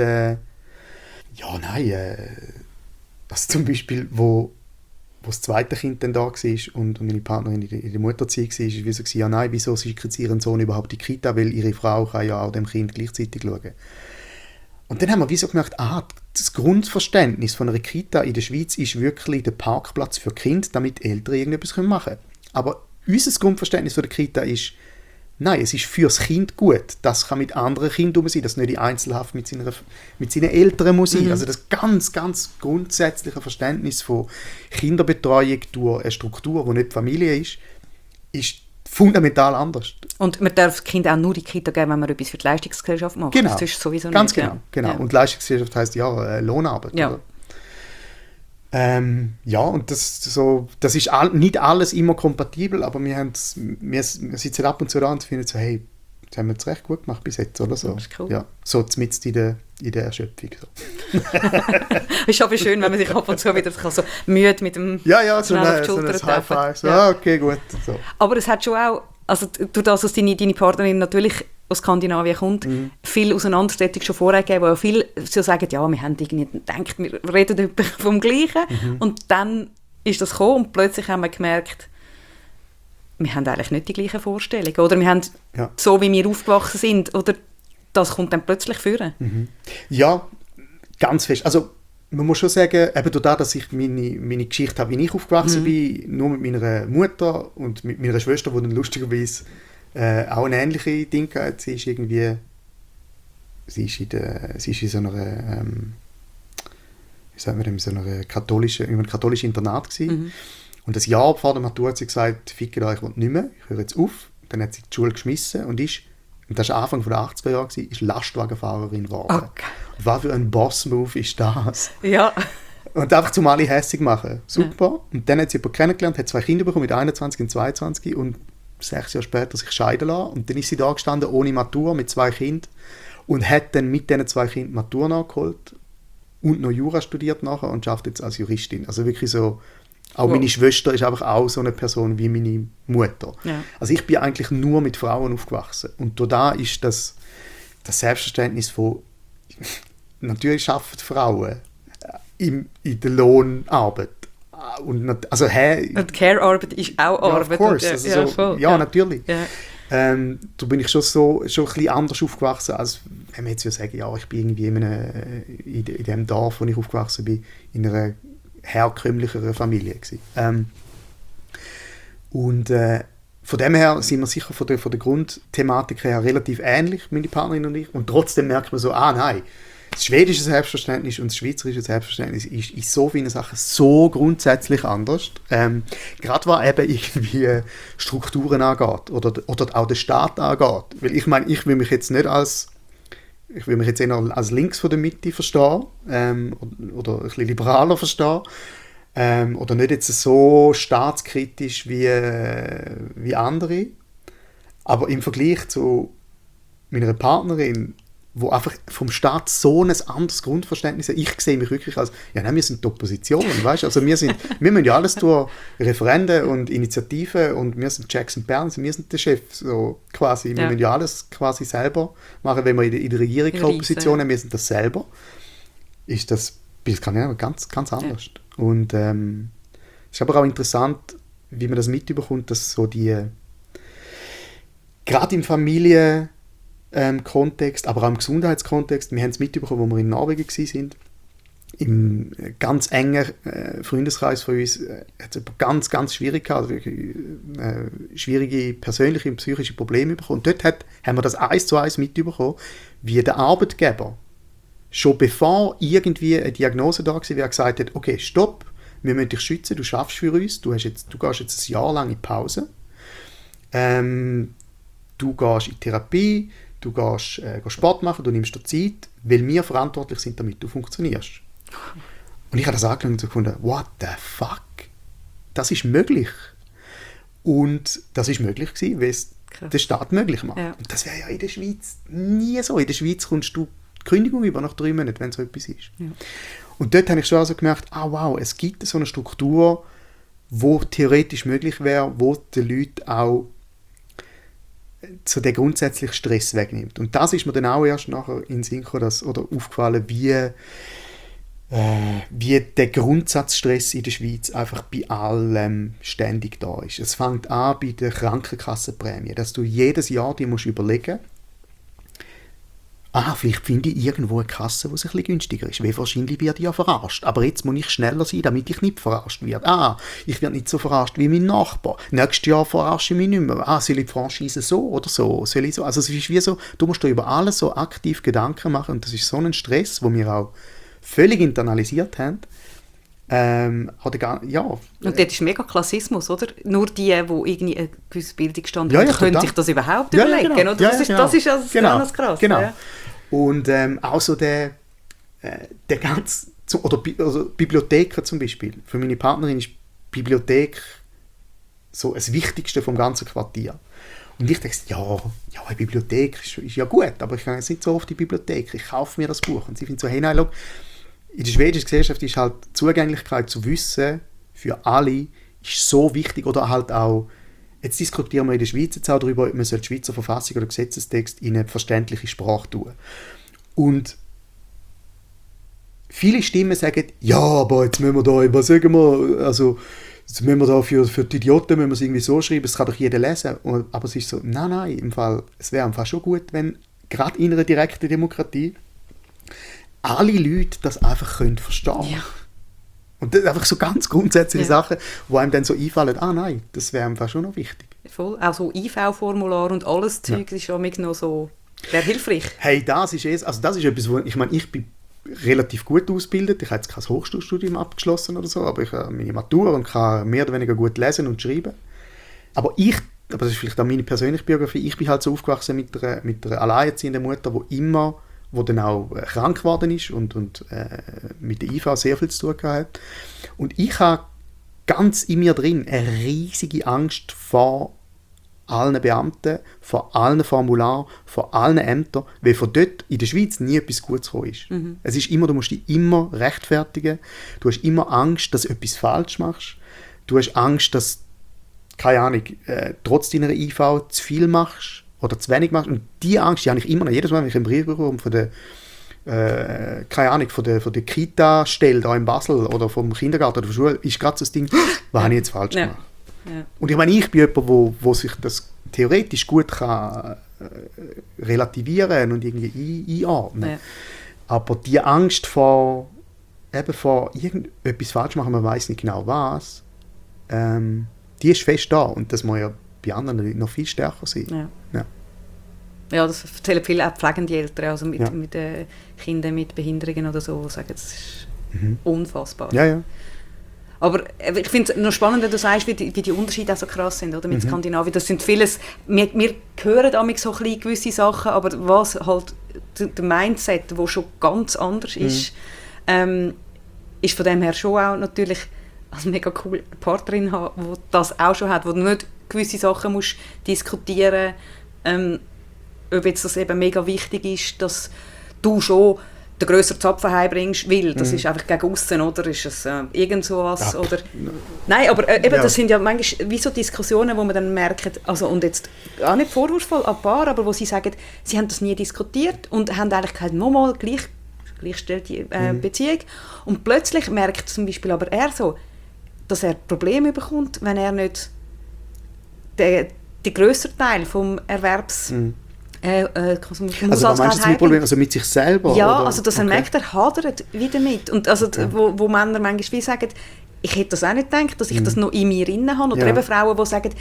also zum Beispiel, wo das zweite Kind dann da war und meine Partnerin in der Mutterzeit war, ist wie so, ja nein, wieso schicken sie ihren Sohn überhaupt in die Kita, weil ihre Frau kann ja auch dem Kind gleichzeitig schauen. Und dann haben wir wie so gemerkt, das Grundverständnis von einer Kita in der Schweiz ist wirklich der Parkplatz für Kinder, damit Eltern irgendetwas machen können. Aber unser Grundverständnis von der Kita ist, nein, es ist fürs Kind gut. Das kann mit anderen Kindern sein, dass nicht die Einzelhaft mit seinen Eltern muss sein. Also das ganz, ganz grundsätzliche Verständnis von Kinderbetreuung durch eine Struktur, die nicht die Familie ist fundamental anders. Und man darf das Kind auch nur die Kita geben, wenn man etwas für die Leistungsgesellschaft macht. Genau, das ist sowieso ganz nicht, genau. Ja. Und Leistungsgesellschaft heisst Lohnarbeit. Ja. Und das ist nicht alles immer kompatibel, aber wir sitzen ab und zu da und finden so, hey, das haben wir jetzt recht gut gemacht bis jetzt, oder so. Das ist cool. Ja, so mitten in der Erschöpfung. So. Es ist aber schön, wenn man sich ab und zu wieder so müde mit dem so auf die Schulter ein High-Five. So, Ja. Okay, gut. So. Aber es hat schon auch, also durch das, dass deine Partnerin natürlich aus Skandinavien kommt, viel Auseinandersetzung schon vorher gegeben, wo viele so sagen, ja, wir haben irgendwie gedacht, wir reden etwa vom Gleichen. Und dann ist das gekommen und plötzlich haben wir gemerkt, wir haben eigentlich nicht die gleichen Vorstellungen. Oder wir haben, so wie wir aufgewachsen sind, oder das kommt dann plötzlich vor. Ja, ganz fest. Also man muss schon sagen, eben dadurch, dass ich meine Geschichte habe, wie ich aufgewachsen bin, nur mit meiner Mutter und mit meiner Schwester, die dann lustigerweise auch ein ähnliches Ding hatte. Sie ist irgendwie, sie ist in so einer, wie sagen wir, in einem katholischen Internat gewesen. Und ein Jahr vor der Matur hat sie gesagt, fickt euch, ich will nicht mehr, ich höre jetzt auf. Dann hat sie die Schule geschmissen und das war Anfang der 80er Jahre, ist Lastwagenfahrerin geworden. Okay. Was für ein Boss-Move ist das? Ja. Und einfach zum alle hässlich machen. Super. Ja. Und dann hat sie jemanden kennengelernt, hat 2 Kinder bekommen, mit 21 und 22 und 6 Jahre später sich scheiden lassen. Und dann ist sie da gestanden, ohne Matur, mit 2 Kindern und hat dann mit diesen 2 Kindern Matur nachgeholt und noch Jura studiert nachher und arbeitet jetzt als Juristin. Also wirklich so. Auch meine Schwester ist einfach auch so eine Person wie meine Mutter. Ja. Also ich bin eigentlich nur mit Frauen aufgewachsen. Und da ist das Selbstverständnis von, natürlich arbeiten Frauen in der Lohnarbeit. Und Care-Arbeit ist auch Arbeit. Of course. Natürlich. Ja. Da bin ich schon ein bisschen anders aufgewachsen, als wenn wir jetzt sagen, ja, ich bin irgendwie in dem Dorf, wo ich aufgewachsen bin, in einer herkömmlichere Familie gewesen. Von dem her sind wir sicher von der Grundthematik her relativ ähnlich, meine Partnerin und ich. Und trotzdem merkt man so, nein, das schwedische Selbstverständnis und das schweizerische Selbstverständnis ist in so vielen Sachen so grundsätzlich anders. Gerade was eben irgendwie Strukturen angeht oder auch den Staat angeht. Weil ich meine, ich will mich jetzt eher als links von der Mitte verstehen oder ein bisschen liberaler verstehen oder nicht jetzt so staatskritisch wie andere. Aber im Vergleich zu meiner Partnerin, wo einfach vom Staat so ein anderes Grundverständnis hat, ich sehe mich wirklich als, wir sind die Opposition, weißt? Also wir müssen ja alles durch Referenden und Initiativen und wir sind Checks and Balances, wir sind der Chef, so quasi, wir müssen ja alles quasi selber machen, wenn wir in der Regierung keine Opposition haben, wir sind das selber, ist das Bild ganz, ganz anders. Ja. Und es ist aber auch interessant, wie man das mitbekommt, dass so gerade im Kontext, aber auch im Gesundheitskontext. Wir haben es mitbekommen, wo wir in Norwegen waren. Im ganz engen Freundeskreis von uns hat es ganz, ganz schwierig gehabt, schwierige persönliche und psychische Probleme bekommen. Und dort haben wir das 1:1 mitbekommen, wie der Arbeitgeber schon bevor irgendwie eine Diagnose da war, wer gesagt hat, okay, stopp, wir müssen dich schützen, du schaffst für uns, du gehst jetzt ein Jahr lang in Pause, du gehst in Therapie, du gehst Sport machen, du nimmst dir Zeit, weil wir verantwortlich sind, damit du funktionierst. Und ich habe das angeschaut und gefunden, what the fuck? Das ist möglich. Und das ist möglich gewesen, weil es der Staat möglich macht. Ja. Und das wäre ja in der Schweiz nie so. In der Schweiz kommst du die Kündigung über nach 3 Monaten, wenn so etwas ist. Ja. Und dort habe ich schon also gemerkt, wow, es gibt so eine Struktur, wo theoretisch möglich wäre, wo die Leute auch so den grundsätzlichen Stress wegnimmt. Und das ist mir dann auch erst nachher in den Sinn gekommen, oder aufgefallen, wie der Grundsatzstress in der Schweiz einfach bei allem ständig da ist. Es fängt an bei der Krankenkassenprämie, dass du jedes Jahr dir musst überlegen, vielleicht finde ich irgendwo eine Kasse, die ein bisschen günstiger ist, weil wahrscheinlich werde ich ja verarscht. Aber jetzt muss ich schneller sein, damit ich nicht verarscht werde. Ich werde nicht so verarscht wie mein Nachbar. Nächstes Jahr verarsche ich mich nicht mehr. Soll ich die Franchise so oder so? Soll ich so? Also es ist wie so, du musst dir über alles so aktiv Gedanken machen und das ist so ein Stress, wo wir auch völlig internalisiert haben. Und dort ist mega Klassismus, oder? Nur die irgendwie einen gewissen Bildungsstand haben, können sich das überhaupt überlegen. Genau. Oder? Das ist ganz krass. Genau. Ja. Und auch so der ganze, also Bibliotheken zum Beispiel. Für meine Partnerin ist Bibliothek so das Wichtigste vom ganzen Quartier. Und ich dachte, eine Bibliothek ist ja gut, aber ich gehe jetzt nicht so oft in die Bibliothek. Ich kaufe mir das Buch. Und sie findet so, hey, nein, look, in der schwedischen Gesellschaft ist halt Zugänglichkeit zu Wissen für alle ist so wichtig. Oder halt auch, jetzt diskutieren wir in der Schweiz jetzt auch darüber, ob man die Schweizer Verfassung oder Gesetzestext in eine verständliche Sprache tun. Und viele Stimmen sagen, ja, aber jetzt müssen wir da, was sagen wir, also jetzt müssen wir da für die Idioten müssen wir es irgendwie so schreiben, das kann doch jeder lesen. Aber es ist so, nein, im Fall, es wäre im Fall schon gut, wenn gerade in einer direkten Demokratie alle Leute das einfach können verstehen. Ja. Und das sind einfach so ganz grundsätzliche Sachen, die einem dann so einfallen, nein, das wäre einfach schon noch wichtig. Voll, auch so IV-Formular und alles Zeug ist schon noch so, wäre hilfreich. Hey, das ist etwas, wo, ich meine, ich bin relativ gut ausgebildet, ich habe jetzt kein Hochschulstudium abgeschlossen oder so, aber ich habe meine Matur und kann mehr oder weniger gut lesen und schreiben. Aber das ist vielleicht auch meine persönliche Biografie, ich bin halt so aufgewachsen mit einer alleinerziehenden Mutter, wo dann auch krank geworden ist und mit der IV sehr viel zu tun hat. Und ich habe ganz in mir drin eine riesige Angst vor allen Beamten, vor allen Formularen, vor allen Ämtern, weil von dort in der Schweiz nie etwas Gutes gekommen ist. Mhm. Es ist immer, du musst dich immer rechtfertigen, du hast immer Angst, dass du etwas falsch machst, du hast Angst, dass, keine Ahnung, trotz deiner IV zu viel machst, oder zu wenig machst. Und diese Angst, die habe ich immer noch. Jedes Mal, wenn ich einen Brief bekomme von der, von der Kita-Stelle da in Basel oder vom Kindergarten oder von der Schule, ist gerade so das Ding, was habe ich jetzt falsch gemacht? Ja. Und ich meine, ich bin jemand, wo sich das theoretisch gut kann relativieren und irgendwie einordnen. Ja. Aber die Angst vor irgendetwas falsch machen, man weiß nicht genau was, die ist fest da. Und das muss ja bei anderen Leuten noch viel stärker sein. Ja, das erzählen viele auch pflegende Eltern, also mit Kindern mit Behinderungen oder so, die sagen, das ist unfassbar. Ja. Aber ich finde es noch spannend, wenn du sagst, wie die Unterschiede auch so krass sind, oder? Mit Skandinavien. Das sind vieles, wir hören damit so ein bisschen gewisse Sachen, aber was halt der Mindset, der schon ganz anders ist, ist von dem her schon auch natürlich als mega cool eine Partnerin haben, die das auch schon hat, wo du nicht gewisse Sachen musst diskutieren, ob jetzt das eben mega wichtig ist, dass du schon den grösseren Zapfen heimbringst, weil das ist einfach gegen aussen, oder ist es irgend sowas, oder... Nein, aber das sind ja manchmal wie so Diskussionen, wo man dann merkt, also und jetzt auch nicht vorwurfsvoll an Paar, aber wo sie sagen, sie haben das nie diskutiert und haben eigentlich gesagt, nochmal gleichgestellte Beziehung, und plötzlich merkt zum Beispiel aber er so, dass er Probleme bekommt, wenn er nicht den grösseren Teil vom Erwerbs... also meinst du das Problem also mit sich selber? Ja, oder? Also dass er merkt, er hadert wieder mit. Und also wo Männer manchmal wie sagen, ich hätte das auch nicht gedacht, dass ich das noch in mir drin habe. Oder eben Frauen, die sagen,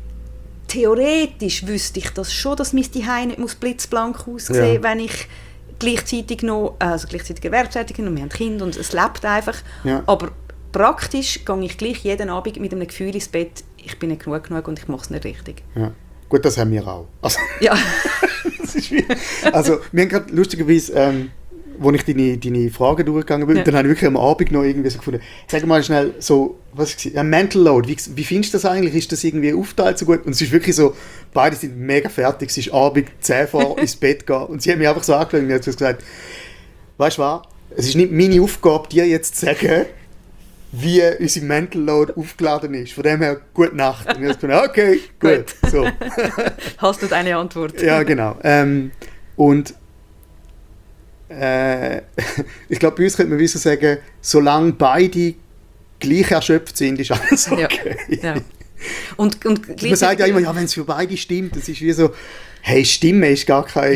theoretisch wüsste ich das schon, dass mein Zuhause nicht blitzblank aussehen muss, wenn ich gleichzeitig erwerbstätig und wir haben Kinder und es lebt einfach. Ja. Aber praktisch gehe ich gleich jeden Abend mit einem Gefühl ins Bett, ich bin nicht genug und ich mache es nicht richtig. Ja. Gut, das haben wir auch. Also, Ja. das ist also wir haben gerade lustigerweise, als ich deine Fragen durchgegangen bin, dann habe ich wirklich am Abend noch irgendwie so gefunden, sag mal schnell so, was war ein Mental Load, wie findest du das eigentlich? Ist das irgendwie aufgeteilt so gut? Und es ist wirklich so, beide sind mega fertig, es ist Abend, 10 vor, ins Bett gehen und sie haben mich einfach so angeschaut und hat gesagt, weißt du was, es ist nicht meine Aufgabe, dir jetzt zu sagen, wie unser Mental Load aufgeladen ist. Von dem her, gute Nacht. Und ich habe gesagt, okay, gut. So. Hast du deine Antwort? Ja, genau. Und ich glaube, bei uns könnte man sagen, solange beide gleich erschöpft sind, ist alles okay. Ja. Und man sagt ja immer, ja, wenn es für beide stimmt, das ist wie so, hey, Stimme ist gar keine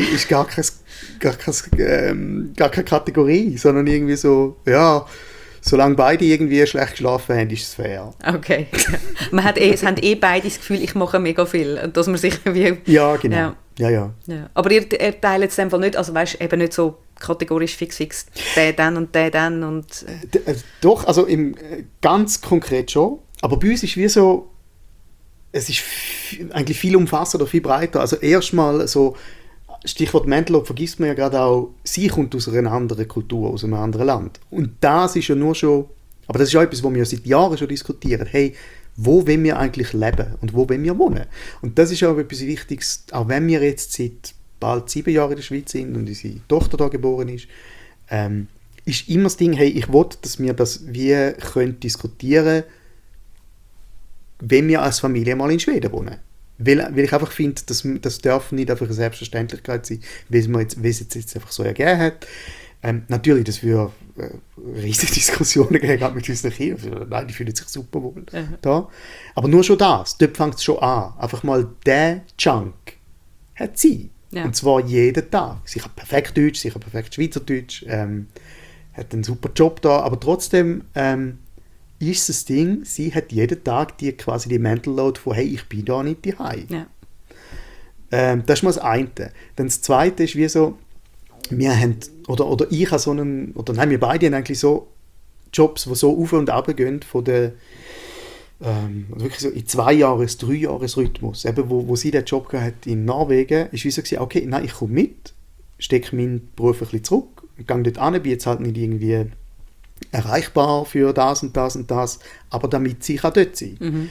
Kategorie, sondern irgendwie so, ja, solange beide irgendwie schlecht geschlafen haben, ist es fair. Okay. Es haben beide das Gefühl, ich mache mega viel. Dass man sich wie... Ja, genau. Ja. Aber ihr teilt es in dem Fall nicht, also weißt, eben nicht so kategorisch fix, der dann und der dann und... Doch, also ganz konkret schon. Aber bei uns ist wie so, es ist eigentlich viel umfassender, viel breiter. Also erstmal so, Stichwort Mental Load vergisst man ja gerade auch, sie kommt aus einer anderen Kultur, aus einem anderen Land. Und das ist ja nur schon, aber das ist auch etwas, was wir seit Jahren schon diskutieren. Hey, wo wollen wir eigentlich leben und wo wollen wir wohnen? Und das ist auch etwas Wichtiges, auch wenn wir jetzt seit bald 7 Jahren in der Schweiz sind und unsere Tochter da geboren ist immer das Ding, hey, ich will, dass wir das wie können diskutieren, wenn wir als Familie mal in Schweden wohnen. Weil ich einfach finde, das darf nicht einfach eine Selbstverständlichkeit sein, wie es jetzt einfach so ergeben hat. Natürlich, das würde riesige Diskussionen geben, gerade mit unseren Kindern. Nein, die fühlen sich super wohl da. Aber nur schon das, dort fängt es schon an. Einfach mal der Chunk hat sie. Ja. Und zwar jeden Tag. Sie kann perfekt Deutsch, sie kann perfekt Schweizerdeutsch, hat einen super Job da, aber trotzdem ist das Ding, sie hat jeden Tag quasi die Mental Load von «Hey, ich bin da nicht daheim». Ja. Das ist mal das eine. Dann das zweite ist wie so, wir haben, oder ich habe wir beide haben eigentlich so Jobs, die so auf und ab gehen von der wirklich so in 2 Jahres, 3 Jahres Rhythmus. Eben, wo sie den Job hat in Norwegen, ist wie so gewesen, okay, nein, ich komme mit, stecke meinen Beruf ein bisschen zurück, gehe dort hin, bin jetzt halt nicht irgendwie erreichbar für das und das und das, aber damit sie kann dort sein.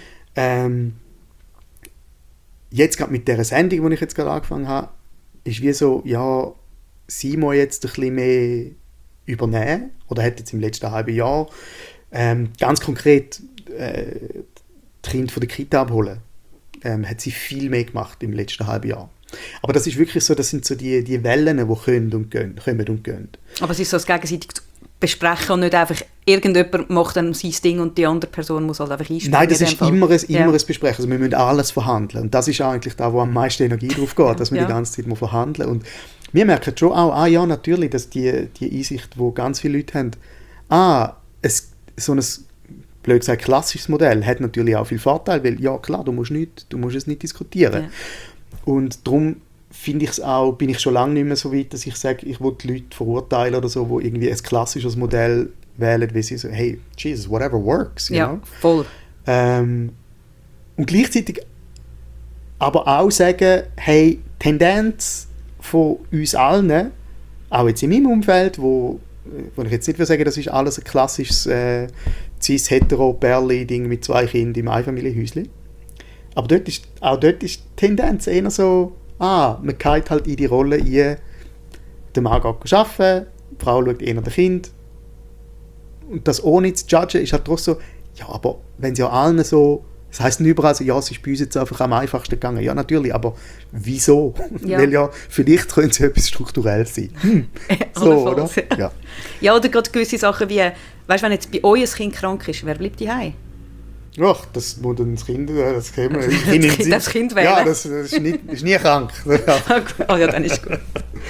Jetzt gerade mit dieser Sendung, die ich jetzt gerade angefangen habe, ist wie so, ja, sie muss jetzt ein bisschen mehr übernehmen, oder hat jetzt im letzten halben Jahr ganz konkret die Kinder von der Kita abholen. Hat sie viel mehr gemacht im letzten halben Jahr. Aber das ist wirklich so, das sind so die Wellen, die kommen und gehen. Aber es ist so das gegenseitig besprechen und nicht einfach irgendjemand macht dann sein Ding und die andere Person muss halt einfach einsteigen. Nein, das ist immer ein Besprechen. Also wir müssen alles verhandeln. Und das ist eigentlich da, wo am meisten Energie drauf geht, dass man die ganze Zeit verhandeln muss. Und wir merken schon auch, ja, natürlich, dass die Einsicht, die ganz viele Leute haben, so ein, blöd gesagt, klassisches Modell hat natürlich auch viel Vorteil, weil, ja klar, du musst es nicht diskutieren. Ja. Und darum bin ich schon lange nicht mehr so weit, dass ich sage, ich will die Leute verurteilen oder so, die irgendwie ein klassisches Modell wählen, weil sie so, hey, Jesus, whatever works. You know? Voll. Und gleichzeitig aber auch sagen, hey, Tendenz von uns allen, auch jetzt in meinem Umfeld, wo ich jetzt nicht will sagen, das ist alles ein klassisches cis-hetero-Perli-Ding mit 2 Kindern im Einfamilienhäuschen. Aber dort ist die Tendenz eher so, man geht halt in die Rolle ein, der Mann geht arbeiten, die Frau schaut eher das Kind. Und das ohne zu judgen ist halt trotzdem so, ja, aber wenn sie ja allen so, das heisst nicht überall so, ja, es ist bei uns jetzt einfach am einfachsten gegangen. Ja, natürlich, aber wieso? Ja. Weil ja, vielleicht könnte es ja etwas strukturell sein. So, oder? Ja. Ja, oder gerade gewisse Sachen wie, weißt du, wenn jetzt bei euch ein Kind krank ist, wer bleibt daheim? Ach, das muss dann das Kind, das kennen wir. Das Kind wählen. Ja, das ist nie krank. Ja, dann ist gut.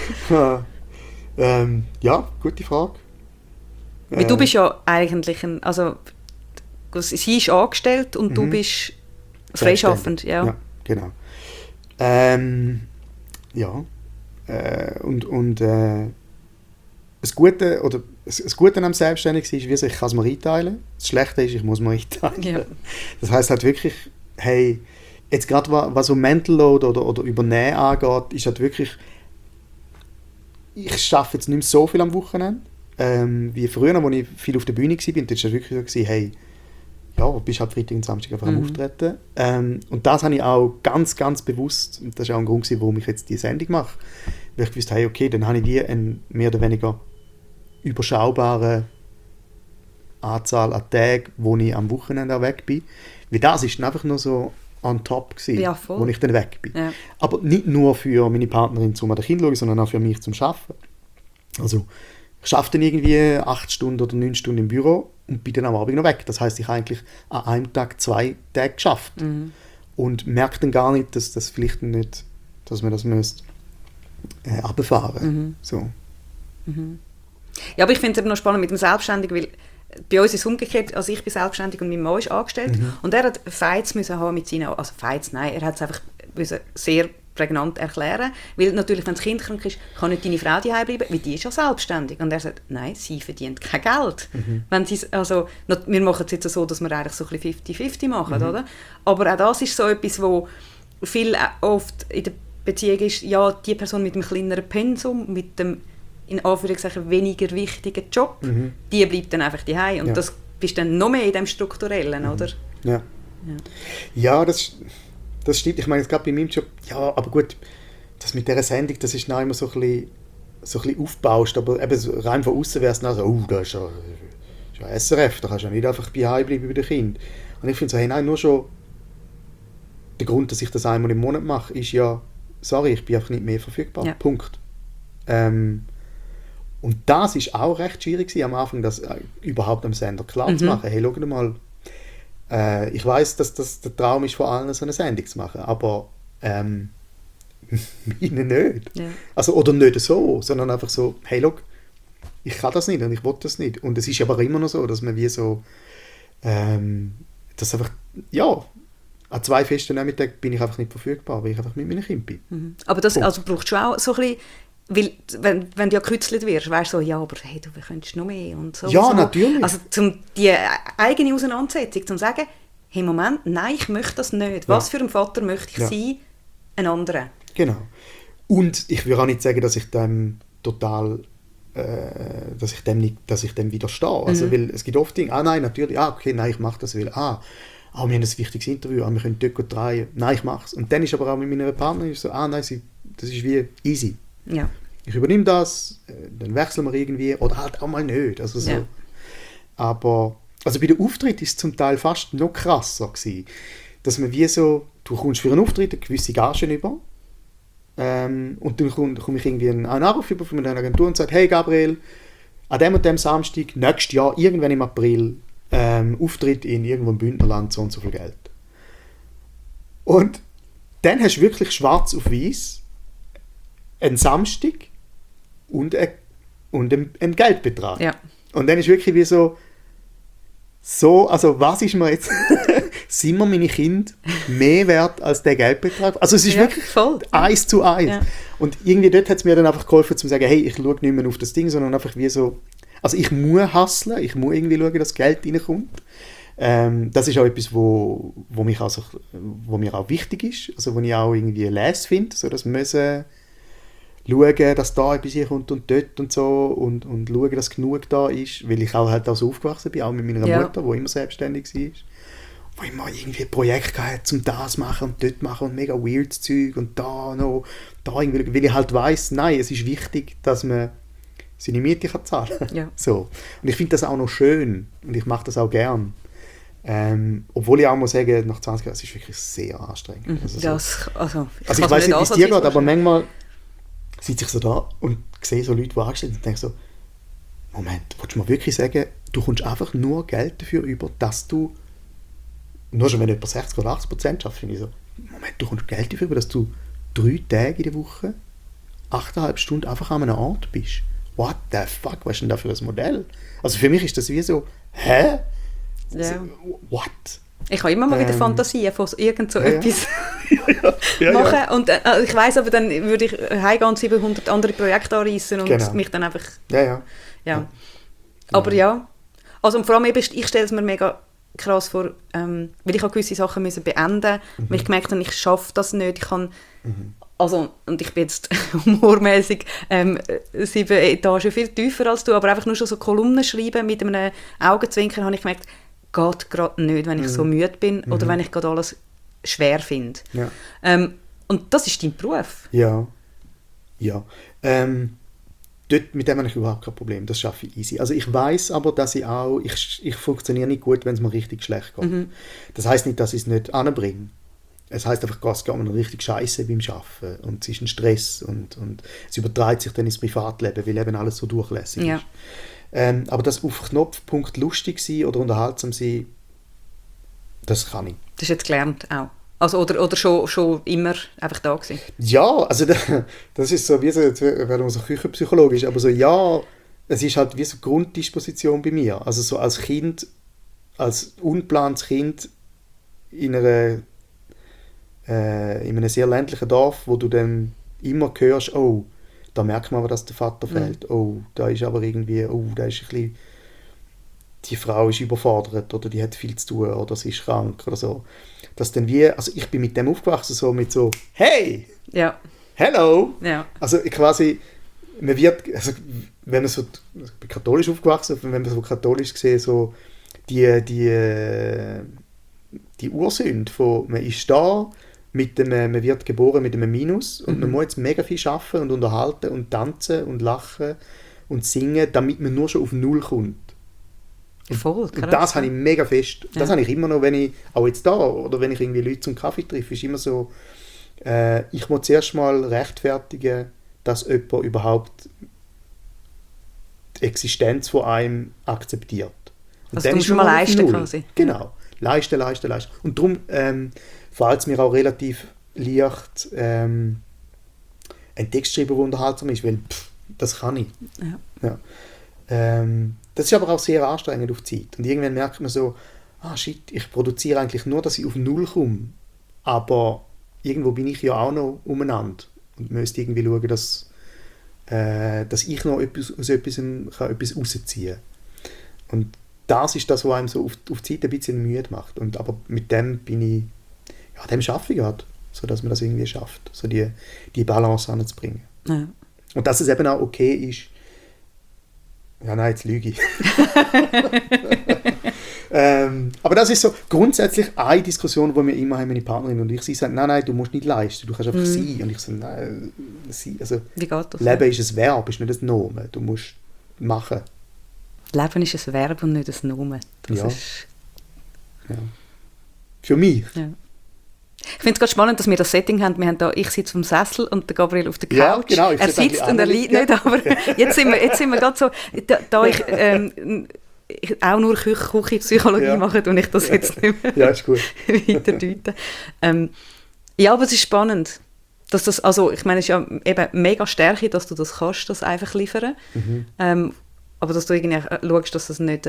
Ja, gute Frage. Weil du bist ja eigentlich sie ist angestellt und du bist freischaffend. Ja, genau. das Gute am Selbstständigen ist, ich kann es mir einteilen. Das Schlechte ist, ich muss mir einteilen. Ja. Das heisst halt wirklich, hey, jetzt gerade was so Mental Load oder Übernehmen angeht, ist halt wirklich, ich arbeite jetzt nicht mehr so viel am Wochenende, wie früher, als ich viel auf der Bühne war. Und das war wirklich so, hey, ja, du bist halt Freitag und Samstag einfach am Auftreten. Und das habe ich auch ganz, ganz bewusst, und das ist auch ein Grund, warum ich jetzt die Sendung mache, weil ich gewusst habe, hey, okay, dann habe ich wie eine mehr oder weniger überschaubare Anzahl an Tagen, wo ich am Wochenende auch weg bin. Weil das ist dann einfach nur so on top gewesen, Ja, voll. wo ich dann weg bin. Ja. Aber nicht nur für meine Partnerin zum an den Kind schauen, sondern auch für mich zum Arbeiten. Also ich arbeite dann irgendwie 8 Stunden oder 9 Stunden im Büro und bin dann am Abend noch weg. Das heisst, ich habe eigentlich an einem Tag 2 Tage geschafft. Und merke dann gar nicht, dass das vielleicht nicht, dass man das müsste runterfahren. So. Ja, aber ich finde es eben noch spannend mit dem Selbstständigen, weil bei uns ist es umgekehrt, also ich bin selbstständig und mein Mann ist angestellt und er hat Fights müssen haben mit seinen, also Fights, nein, er hat es einfach müssen sehr prägnant erklären, weil natürlich, wenn das Kind krank ist, kann nicht deine Frau daheim bleiben, weil die ist ja selbstständig und er sagt, nein, sie verdient kein Geld. Wenn sie, also, wir machen es jetzt so, dass wir eigentlich so ein bisschen 50-50 machen, oder? Aber auch das ist so etwas, wo viel oft in der Beziehung ist, ja, die Person mit dem kleineren Pensum, mit dem in Anführungszeichen weniger wichtigen Job, die bleibt dann einfach daheim und das bist dann noch mehr in dem Strukturellen, oder? Ja, das stimmt. Ich meine, jetzt gerade bei meinem Job, ja, aber gut, das mit dieser Sendung, das ist noch immer so ein bisschen aufgebauscht, aber eben so rein von außen wäre es dann so, da ist ja SRF, da kannst du ja nicht einfach daheim bleiben bei den Kindern. Und ich finde so, hey, nein, nur schon der Grund, dass ich das einmal im Monat mache, ist ja, sorry, ich bin einfach nicht mehr verfügbar. Ja. Punkt. Und das ist auch recht schwierig gewesen, am Anfang, das überhaupt am Sender klar zu machen. Hey, schau mal, ich weiss, dass das der Traum ist von allen, so eine Sendung zu machen, aber meine nicht. Ja. Also, oder nicht so, sondern einfach so, hey, schau, ich kann das nicht und ich will das nicht. Und es ist aber immer noch so, dass man wie so, dass einfach, ja, an 2 festen Nachmittagen bin ich einfach nicht verfügbar, weil ich einfach mit meinen Kindern bin. Aber das also brauchst du auch so ein bisschen, weil, wenn du ja gekützelt wirst, weißt du so, ja, aber hey, du könntest noch mehr und so. Ja, und so. natürlich. Also die eigene Auseinandersetzung, zum sagen, hey, Moment, nein, ich möchte das nicht. Was für ein Vater möchte ich sein, ein anderer? Genau. Und ich will auch nicht sagen, dass ich dem total, dass ich dem widerstehe. Also, weil es gibt oft Dinge, nein, natürlich, okay, nein, ich mache das, weil, wir haben ein wichtiges Interview, wir können dort drehen, nein, ich mache es. Und dann ist aber auch mit meiner Partnerin so, nein, das ist wie easy. Ja. Ich übernehme das, dann wechseln wir irgendwie, oder halt auch mal nicht. Also so. Ja. Aber also bei den Auftritten war es zum Teil fast noch krasser gewesen, dass man wie so, du kommst für einen Auftritt eine gewisse Gage über und dann komme ich irgendwie einen Anruf über von einer Agentur und sage, hey Gabriel, an dem und dem Samstag, nächstes Jahr, irgendwann im April, Auftritt in irgendwo im Bündnerland, so und so viel Geld. Und dann hast du wirklich schwarz auf weiß einen Samstag und einen Geldbetrag. Ja. Und dann ist wirklich wie so, also was ist mir jetzt, sind mir meine Kinder mehr wert als der Geldbetrag? Also es ist wirklich voll 1 zu 1. Ja. Und irgendwie dort hat es mir dann einfach geholfen, zu sagen, hey, ich schaue nicht mehr auf das Ding, sondern einfach wie so, also ich muss hustlen, ich muss irgendwie schauen, dass Geld reinkommt. Das ist auch etwas, wo mir auch wichtig ist, also wo ich auch irgendwie les finde, so dass wir schauen, dass da etwas hier kommt und dort und so und schauen, dass genug da ist, weil ich auch halt auch so aufgewachsen bin, auch mit meiner Mutter, die immer selbstständig war, wo immer irgendwie ein Projekt hatte, um das machen und dort machen und mega weirdes Zeug und da irgendwie, weil ich halt weiss, nein, es ist wichtig, dass man seine Miete kann zahlen kann. Ja. So. Und ich finde das auch noch schön und ich mache das auch gern. Obwohl ich auch muss sagen, nach 20 Jahren, es ist wirklich sehr anstrengend. Also ich weiss nicht, wie es dir geht, aber manchmal sitze ich so da und sehe so Leute, die angestellt sind und denke so, Moment, willst du mir wirklich sagen, du kommst einfach nur Geld dafür über, dass du, nur schon wenn jemand 60 oder 80% schafft, finde ich so, Moment, du kommst Geld dafür über, dass du 3 Tage in der Woche 8,5 Stunden einfach an einem Ort bist. What the fuck, was ist denn da für ein Modell? Also für mich ist das wie so, hä? Ja. What? Ich habe immer mal wieder Fantasien von irgend so etwas Ja. machen. Und ich weiss, aber dann würde ich heimgehen und 700 andere Projekte anreissen und mich dann einfach... Ja. Aber ja. Also und vor allem eben, ich stelle es mir mega krass vor, weil ich habe gewisse Sachen müssen beenden, weil ich gemerkt habe, ich schaffe das nicht. Ich kann... Also, und ich bin jetzt humormäßig 7 Etagen viel tiefer als du, aber einfach nur schon so Kolumnen schreiben mit einem Augenzwinkern, habe ich gemerkt, geht gerade nicht, wenn ich so müde bin oder wenn ich gerade alles schwer finde. Ja. Und das ist dein Beruf. Ja. Dort, mit dem habe ich überhaupt kein Problem, das schaffe ich easy. Also ich weiss aber, dass ich funktioniere nicht gut, wenn es mir richtig schlecht geht. Das heisst nicht, dass ich es nicht anbringe. Es heisst einfach, es geht mir richtig scheiße beim Arbeiten und es ist ein Stress und es überträgt sich dann ins Privatleben, weil eben alles so durchlässig ist. Aber das auf Knopfpunkt lustig sein oder unterhaltsam sein, das kann ich. Das hast du jetzt gelernt auch? Also, oder schon immer einfach da gewesen? Ja, also das ist so, wie so, jetzt werden wir so küchenpsychologisch, aber so ja, es ist halt wie so Grunddisposition bei mir. Also so als Kind, als unplantes Kind in einem sehr ländlichen Dorf, wo du dann immer hörst, oh, da merkt man aber, dass der Vater fehlt. Oh, da ist aber irgendwie, da ist ein bisschen, die Frau ist überfordert oder die hat viel zu tun oder sie ist krank oder so. Dass dann also ich bin mit dem aufgewachsen, so mit so, hey, hello. Ja. Also quasi, man wird, also wenn man so, ich bin katholisch aufgewachsen, wenn man so katholisch gesehen, so die Ursünde von, man ist da, man wird geboren mit einem Minus und man muss jetzt mega viel arbeiten und unterhalten und tanzen und lachen und singen, damit man nur schon auf Null kommt. Voll, krass. Und das habe ich mega fest. Das habe ich immer noch, wenn ich, auch jetzt da, oder wenn ich irgendwie Leute zum Kaffee treffe, ist immer so, ich muss zuerst mal rechtfertigen, dass jemand überhaupt die Existenz von einem akzeptiert. Und also dann du musst schon mal leisten quasi. Genau. Leisten. Und darum fällt es mir auch relativ leicht, einen Text schreiben, der unterhaltsam ist, weil das kann ich. Ja. Das ist aber auch sehr anstrengend auf die Zeit. Und irgendwann merkt man so, shit, ich produziere eigentlich nur, dass ich auf Null komme. Aber irgendwo bin ich ja auch noch umeinander und müsste irgendwie schauen, dass ich noch aus etwas rausziehen kann. Und das ist das, was einem so auf die Zeit ein bisschen müde macht. Aber mit dem dem arbeite ich halt, sodass man das irgendwie schafft, so die Balance anzubringen. Ja. Und dass es eben auch okay ist, ja, nein, jetzt lüge ich. Aber das ist so grundsätzlich eine Diskussion, die wir immer haben, meine Partnerin und ich. Sie sagen, nein, du musst nicht leisten, du kannst einfach sein. Und ich sage, nein, sein. Also, wie geht das? Leben ist ein Verb, ist nicht ein Nomen. Du musst machen. Leben ist ein Verb und nicht ein Nomen. Das ist... Ja. Für mich. Ja. Ich finde es ganz spannend, dass wir das Setting haben. Wir haben da, ich sitze auf dem Sessel und der Gabriel auf der Couch. Ja, genau, er sitzt und er liegt nicht, aber jetzt sind wir gerade so, da ich auch nur Küchenpsychologie mache und ich das jetzt nicht mehr ist gut. weiter deuten. Ja, aber es ist spannend. Dass das, also ich meine, es ist ja eben mega Stärke, dass du das kannst, das einfach liefern. Aber dass du irgendwie schaust, dass das nicht...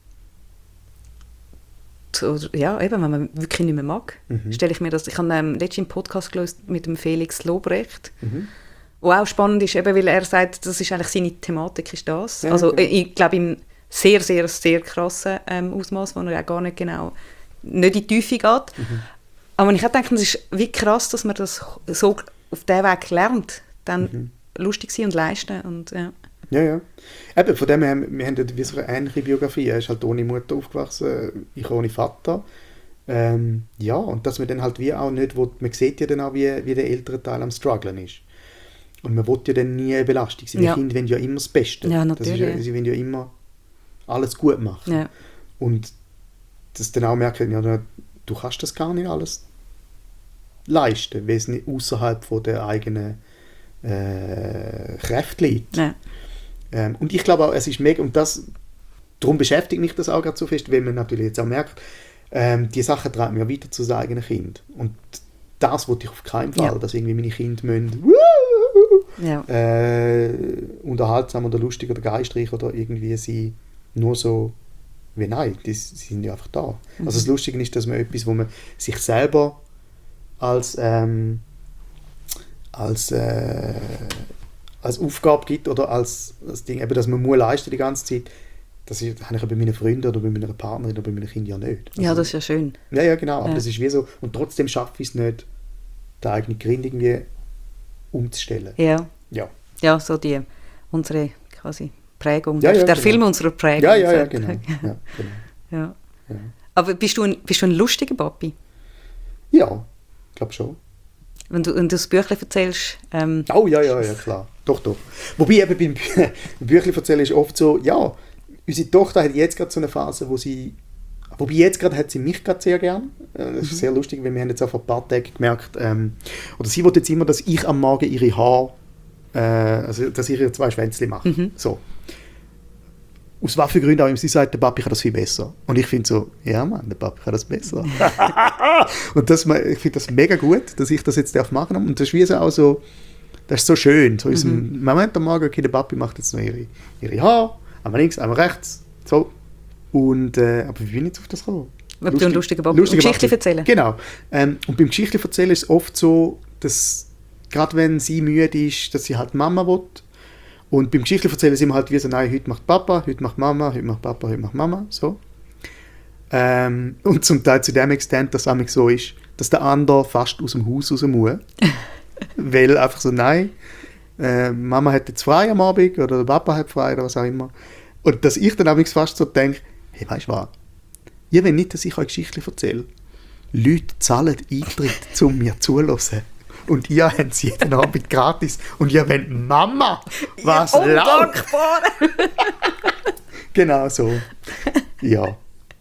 ja, eben, wenn man wirklich nicht mehr mag, stelle ich mir das... Ich habe letztens einen Podcast gelesen mit dem Felix Lobrecht, wo auch spannend ist, eben, weil er sagt, das ist eigentlich seine Thematik, ist das. Ja, also ich glaube, im sehr, sehr, sehr krassen Ausmaß, wo er ja gar nicht genau nicht in die Tiefe geht. Aber ich habe gedacht, es ist wie krass, dass man das so auf diesem Weg lernt, dann lustig sein und leisten. Und, ja. Ja. Eben, von dem her, wir haben wie so eine ähnliche Biografie. Er ist halt ohne Mutter aufgewachsen, ich ohne Vater. Ja, und dass man dann halt wie auch nicht will, man sieht ja dann auch, wie der ältere Teil am Strugglen ist. Und man will ja dann nie eine Belastung sein. Die Kinder wollen ja immer das Beste. Ja, natürlich. Sie wollen ja immer alles gut machen. Ja. Und das dann auch merken, ja, du kannst das gar nicht alles leisten, weil es nicht außerhalb von der eigenen Kräfte liegt. Ja. Und ich glaube auch, es ist mega, und darum beschäftigt mich das auch gerade so fest, weil man natürlich jetzt auch merkt, die Sachen tragen mir weiter zu seinem eigenen Kind. Und das wollte ich auf keinen Fall, dass irgendwie meine Kinder müssen unterhaltsam oder lustig oder geistreich oder irgendwie sie nur so wie nein, die sind ja einfach da. Also das Lustige ist, dass man etwas, wo man sich selber als Aufgabe gibt oder als Ding, eben, dass man muss leisten die ganze Zeit, das habe ich ja bei meinen Freunden oder bei meiner Partnerin oder bei meinen Kindern ja nicht. Also, ja, das ist ja schön. Ja, genau, aber das ist wie so, und trotzdem schaffe ich es nicht, den eigenen Kind irgendwie umzustellen. Ja. Ja. Ja, so unsere quasi Prägung, Ja, der genau. Film unserer Prägung. Ja, genau. Ja, genau. Ja. Ja. Aber bist du ein lustiger Papi? Ja, ich glaube schon. Wenn du das Büchlein erzählst? Oh, ja, klar. Doch. Wobei eben beim Büchlein erzählen ist oft so, ja, unsere Tochter hat jetzt gerade so eine Phase, wobei jetzt gerade hat sie mich gerade sehr gern. Das ist sehr lustig, weil wir haben jetzt auch vor ein paar Tagen gemerkt, oder sie will jetzt immer, dass ich am Morgen ihre Haare, also dass ich ihre 2 Schwänzchen mache. So. Aus was für Gründen auch immer, sie sagt, der Papi kann das viel besser. Und ich finde so, ja Mann, der Papi kann das besser. Und ich finde das mega gut, dass ich das jetzt machen darf. Und das ist wie so auch so, das ist so schön. So im Moment am Morgen, okay, der Papi macht jetzt noch ihre Haare, einmal links, einmal rechts, so. Und, aber wie bin ich jetzt auf das gekommen? Ob du ein lustiger Papi und Geschichten erzählen. Genau. Und beim Geschichten erzählen ist es oft so, dass, gerade wenn sie müde ist, dass sie halt Mama will. Und beim Geschichten erzählen sind wir halt wie so, nein, heute macht Papa, heute macht Mama, heute macht Papa, heute macht Mama, so. Und zum Teil zu dem Extent, dass es so ist, dass der andere fast aus dem Haus raus muss. Weil einfach so, nein, Mama hat jetzt frei am Abend oder der Papa hat frei oder was auch immer. Und dass ich dann fast so denke, hey, weißt du was, ihr wollt nicht, dass ich euch Geschichten erzähle. Leute zahlen Eintritt, um mir zuzuhören. Und ihr habt es jeden Abend gratis. Und ihr wollt Mama, was ja, laut. Genau so. Ja.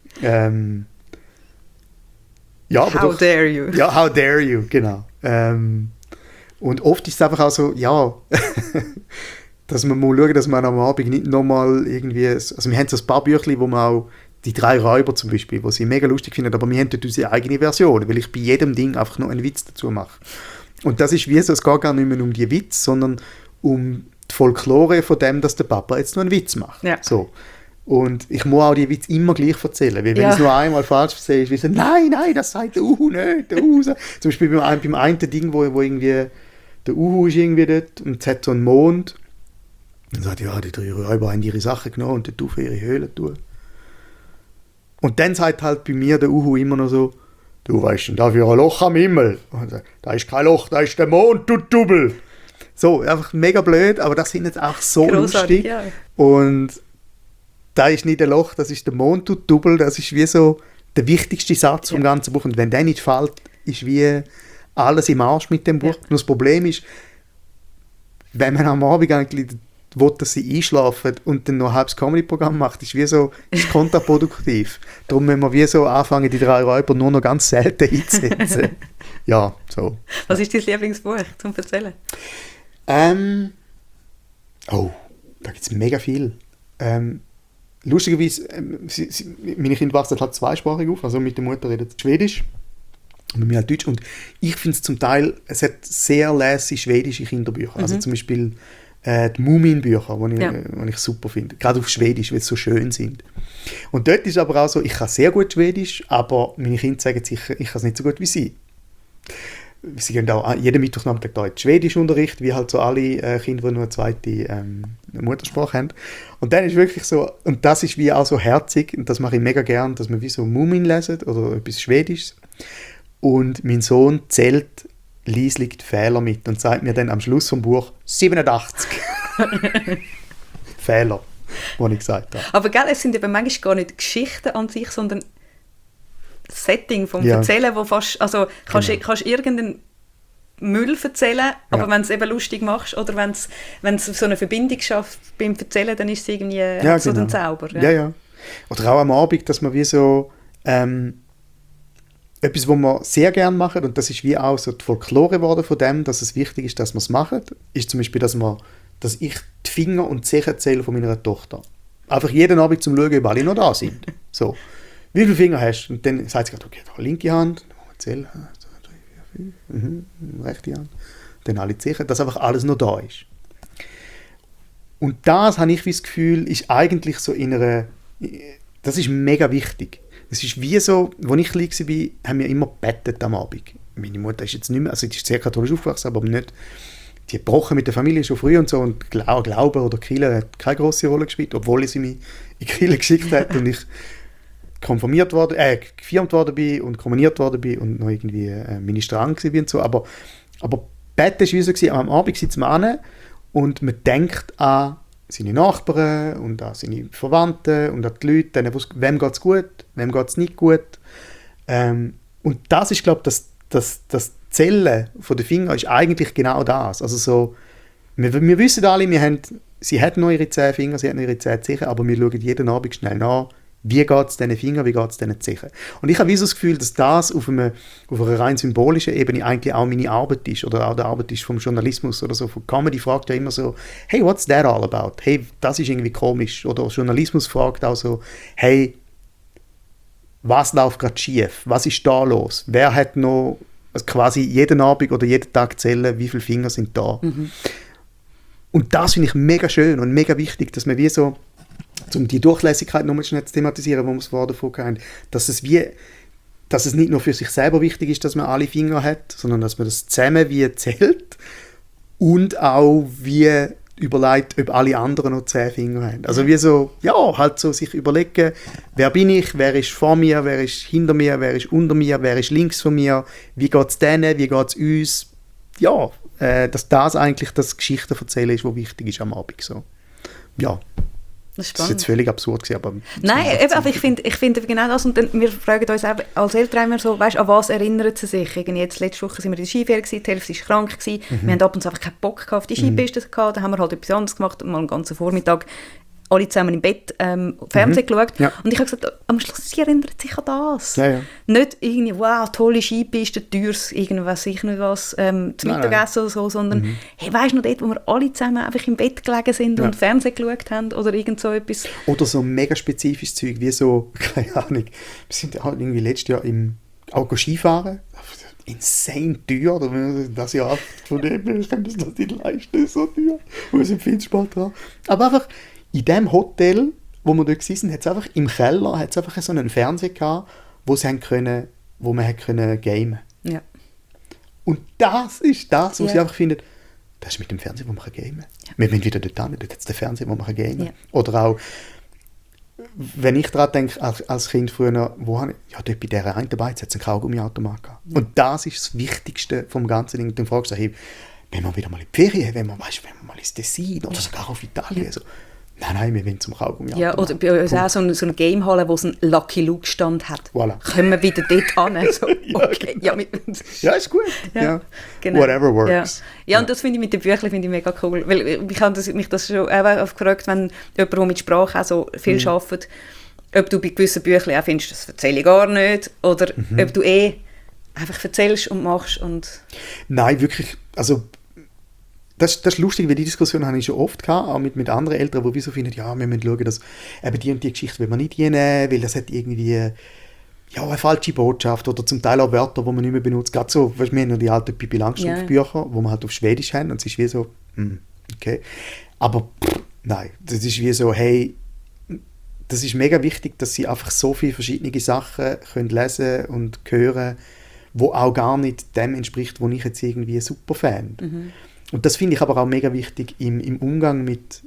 Ja, aber how dare you. Ja, how dare you, genau. Und oft ist es einfach auch so, ja, dass man mal schauen, dass man am Abend nicht nochmal irgendwie, also wir haben so ein paar Büchlein, wo man auch die 3 Räuber zum Beispiel, die sie mega lustig finden, aber wir haben dort unsere eigene Version, weil ich bei jedem Ding einfach noch einen Witz dazu mache. Und das ist wie so, es geht gar nicht mehr um die Witz, sondern um die Folklore von dem, dass der Papa jetzt noch einen Witz macht. Ja. So. Und ich muss auch die Witz immer gleich erzählen, weil wenn ich es nur einmal falsch erzähle, ist es so, nein, das sagt der Uhu nicht, der Uhu. Zum Beispiel beim einen Ding, wo irgendwie der Uhu ist irgendwie dort und es hat so einen Mond. Dann sagt ja, die 3 Räuber haben ihre Sachen genommen und dort auf ihre Höhle tun. Und dann sagt halt bei mir der Uhu immer noch so, du weißt denn, da für ein Loch am Himmel. Und sagt, da ist kein Loch, da ist der Mond, du Double. So, einfach mega blöd, aber das sind jetzt auch so lustig. Ja. Und da ist nicht ein Loch, das ist der Mond, du Double. Das ist wie so der wichtigste Satz vom ganzen Buch. Und wenn der nicht fällt, ist wie alles im Arsch mit dem Buch. Ja. Nur das Problem ist, wenn man am Abend eigentlich will, dass sie einschlafen und dann noch ein halbes Comedy-Programm macht, ist kontraproduktiv. Darum müssen wir wie so anfangen, die 3 Räuber nur noch ganz selten einzusetzen. Ja, so. Was ist dein Lieblingsbuch zum Erzählen? Oh, da gibt es mega viel. Lustigerweise, meine Kinder wachsen halt zweisprachig auf, also mit der Mutter redet Schwedisch und mit mir halt Deutsch. Und ich finde es zum Teil, es hat sehr lässige schwedische Kinderbücher. Also zum Beispiel die Muminbücher, die ich super finde. Gerade auf Schwedisch, weil sie so schön sind. Und dort ist aber auch so, ich kann sehr gut Schwedisch, aber meine Kinder sagen sicher, ich kann es nicht so gut wie sie. Sie gehen auch jeden Mittwochnachmittag da in Schwedischunterricht, wie halt so alle Kinder, die nur eine zweite Muttersprache haben. Und dann ist wirklich so, und das ist wie auch so herzig, und das mache ich mega gern, dass man wie so Mumin lesen oder etwas Schwedisches. Und mein Sohn zählt leislich die Fehler mit und sagt mir dann am Schluss vom Buch 87 Fehler, die ich gesagt habe. Aber gell, es sind eben manchmal gar nicht Geschichten an sich, sondern das Setting vom Erzählen, wo fast, also kannst irgendeinen Müll erzählen, aber wenn du es eben lustig machst oder wenn es so eine Verbindung schafft beim Erzählen, dann ist es irgendwie so den Zauber. Ja. Oder auch am Abend, dass man wie so etwas, was wir sehr gerne machen, und das ist wie auch so die Folklore geworden von dem, dass es wichtig ist, dass wir es machen, ist zum Beispiel, dass ich die Finger und die Zehen zähle von meiner Tochter. Einfach jeden Abend zum Schauen, ob alle noch da sind. So. Wie viele Finger hast du? Und dann sagt sie gerade, okay, da linke Hand, dann machen wir zählen, 1, 2, 3, 4, 5, rechte Hand, dann alle Zehen, dass einfach alles noch da ist. Und das, habe ich das Gefühl, ist eigentlich so in einer, das ist mega wichtig. Es ist wie so, als ich klein war, haben wir immer gebettet am Abend. Meine Mutter ist jetzt nicht mehr, also die ist sehr katholisch aufgewachsen, aber nicht, die hat gebrochen mit der Familie schon früh und so, und Glaube oder Kirche hat keine grosse Rolle gespielt, obwohl sie mich in die Kirche geschickt hat und ich gefirmt worden bin und kommuniert worden bin und noch irgendwie Ministrant war und so, aber Bett war wie so, am Abend sitzt man an und man denkt an seine Nachbarn und an seine Verwandten und an die Leute, wem geht es gut, wem geht es nicht gut. Und das ist, glaube ich, das Zählen der Finger ist eigentlich genau das. Also so, wir wissen alle, sie hat noch ihre 10 Finger, sie hat noch ihre 10 Zehen, aber wir schauen jeden Abend schnell nach, wie geht es diesen Fingern, wie geht es diesen Zehen. Und ich habe wie so das Gefühl, dass das auf einer rein symbolischen Ebene eigentlich auch meine Arbeit ist oder auch die Arbeit ist vom Journalismus oder so. Von Comedy fragt ja immer so, hey, what's that all about? Hey, das ist irgendwie komisch. Oder Journalismus fragt auch so, hey, was läuft gerade schief? Was ist da los? Wer hat noch quasi jeden Abend oder jeden Tag zählen, wie viele Finger sind da? Mhm. Und das finde ich mega schön und mega wichtig, dass man wie so, um die Durchlässigkeit nochmal schnell zu thematisieren, wo wir es vorher davon hatten, dass es nicht nur für sich selber wichtig ist, dass man alle Finger hat, sondern dass man das zusammen wie zählt und auch wie überlegt, ob alle anderen noch 10 Finger haben. Also wie so, ja, halt so sich überlegen, wer bin ich, wer ist vor mir, wer ist hinter mir, wer ist unter mir, wer ist links von mir, wie geht es denen, wie geht es uns. Ja, dass das eigentlich das Geschichtenverzählen ist, was wichtig ist am Abend. So. Ja. Das ist jetzt völlig absurd gewesen, aber... Nein, aber ich finde genau das. Und dann, wir fragen uns auch als Eltern immer so, weißt, an was erinnert sie sich? Jetzt letzte Woche waren wir in der Skiferie, die Hälfte war krank. Wir hatten ab und zu einfach keinen Bock auf die Skipiste gehabt. Dann haben wir halt etwas anderes gemacht, mal einen ganzen Vormittag alle zusammen im Bett Fernsehen geschaut. Ja. Und ich habe gesagt, am Schluss, sie erinnert sich an das. Ja, ja. Nicht irgendwie, wow, tolle Skipiste, teures, irgendwas, zum Mittagessen oder so, sondern, hey, weisst du noch dort, wo wir alle zusammen einfach im Bett gelegen sind und Fernsehen geschaut haben oder irgend so etwas. Oder so mega spezifisches Zeug, wie so, keine Ahnung, wir sind ja halt irgendwie letztes Jahr auch Skifahren. Insane teuer, oder das Jahr von dem, ich kann das nicht leisten, so teuer. Wir sind viel Sport dran. Aber einfach, in dem Hotel, wo wir dort waren, hat es einfach im Keller hat's einfach so einen Fernseher gehabt, wo man gamen konnte. Ja. Und das ist das, was ich einfach finde, das ist mit dem Fernseher, wo man gamen kann. Ja. Wir wollen wieder dort hin, dort hat es den Fernseher, wo man gamen kann. Ja. Oder auch, wenn ich daran denke, als Kind früher, dort bei dieser einen dabei hat es einen Kaugummiautomat gehabt. Ja. Und das ist das Wichtigste vom ganzen Ding. Und dann fragst du, hey, wenn wir wieder mal in die Ferien, wenn wir mal ins Tessin oder sogar auf Italien, so. Nein, wir wollen zum Kaugummi. Ja, oder bei uns auch so eine Gamehalle, wo es einen Lucky Luke Stand hat. Voilà. Können wir wieder dort hin? So, okay. Ja, genau. Ja, ist gut. Ja. Genau. Whatever works. Ja, und das finde ich mit den Büchern mega cool. Weil mich das schon auch gefragt, wenn jemand, der mit Sprache auch so viel arbeitet, ob du bei gewissen Büchern auch findest, das erzähle ich gar nicht, oder ob du einfach erzählst und machst. Und nein, wirklich, also das ist lustig, weil die Diskussion habe ich schon oft gehabt, auch mit anderen Eltern, die so finden, ja, wir müssen schauen, dass eben die und die Geschichte will man nicht nehmen, weil das hat irgendwie eine falsche Botschaft oder zum Teil auch Wörter, die man nicht mehr benutzt. Gerade so, weißt, wir haben ja die alten Pippi Langstrumpf-Bücher, wo man halt auf Schwedisch haben und es ist wie so, okay. Aber nein, das ist wie so, hey, das ist mega wichtig, dass sie einfach so viele verschiedene Sachen können lesen und hören, wo auch gar nicht dem entspricht, wo ich jetzt irgendwie super fand. Und das finde ich aber auch mega wichtig im Umgang mit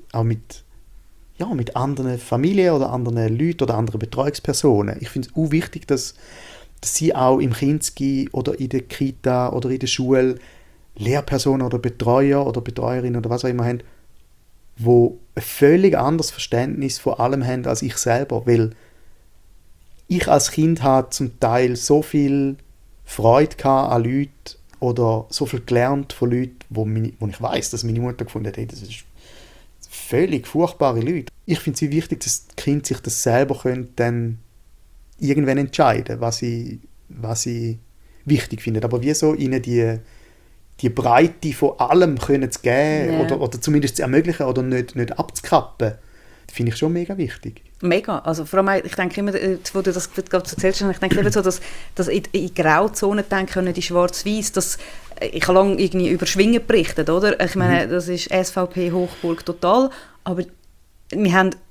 anderen Familien oder anderen Leuten oder anderen Betreuungspersonen. Ich finde es auch wichtig, dass sie auch im Kinski oder in der Kita oder in der Schule Lehrpersonen oder Betreuer oder Betreuerinnen oder was auch immer haben, die ein völlig anderes Verständnis von allem haben als ich selber. Weil ich als Kind hatte zum Teil so viel Freude an Leuten, oder so viel gelernt von Leuten, wo ich weiss, dass meine Mutter gefunden hat, hey, das ist völlig furchtbare Leute. Ich finde es wichtig, dass die Kinder sich das selber können dann irgendwann entscheiden, was sie wichtig finden. Aber wie so ihnen die Breite von allem können zu geben oder zumindest zu ermöglichen oder nicht abzukappen, finde ich schon mega wichtig. Mega. Also vor allem, ich denke immer, wo du das gerade erzählst, ich denke immer so, dass in Grauzonen denken, nicht in schwarz-weiß, dass ich habe lange irgendwie über Schwingen berichtet, oder? Ich meine, das ist SVP Hochburg total, aber wir haben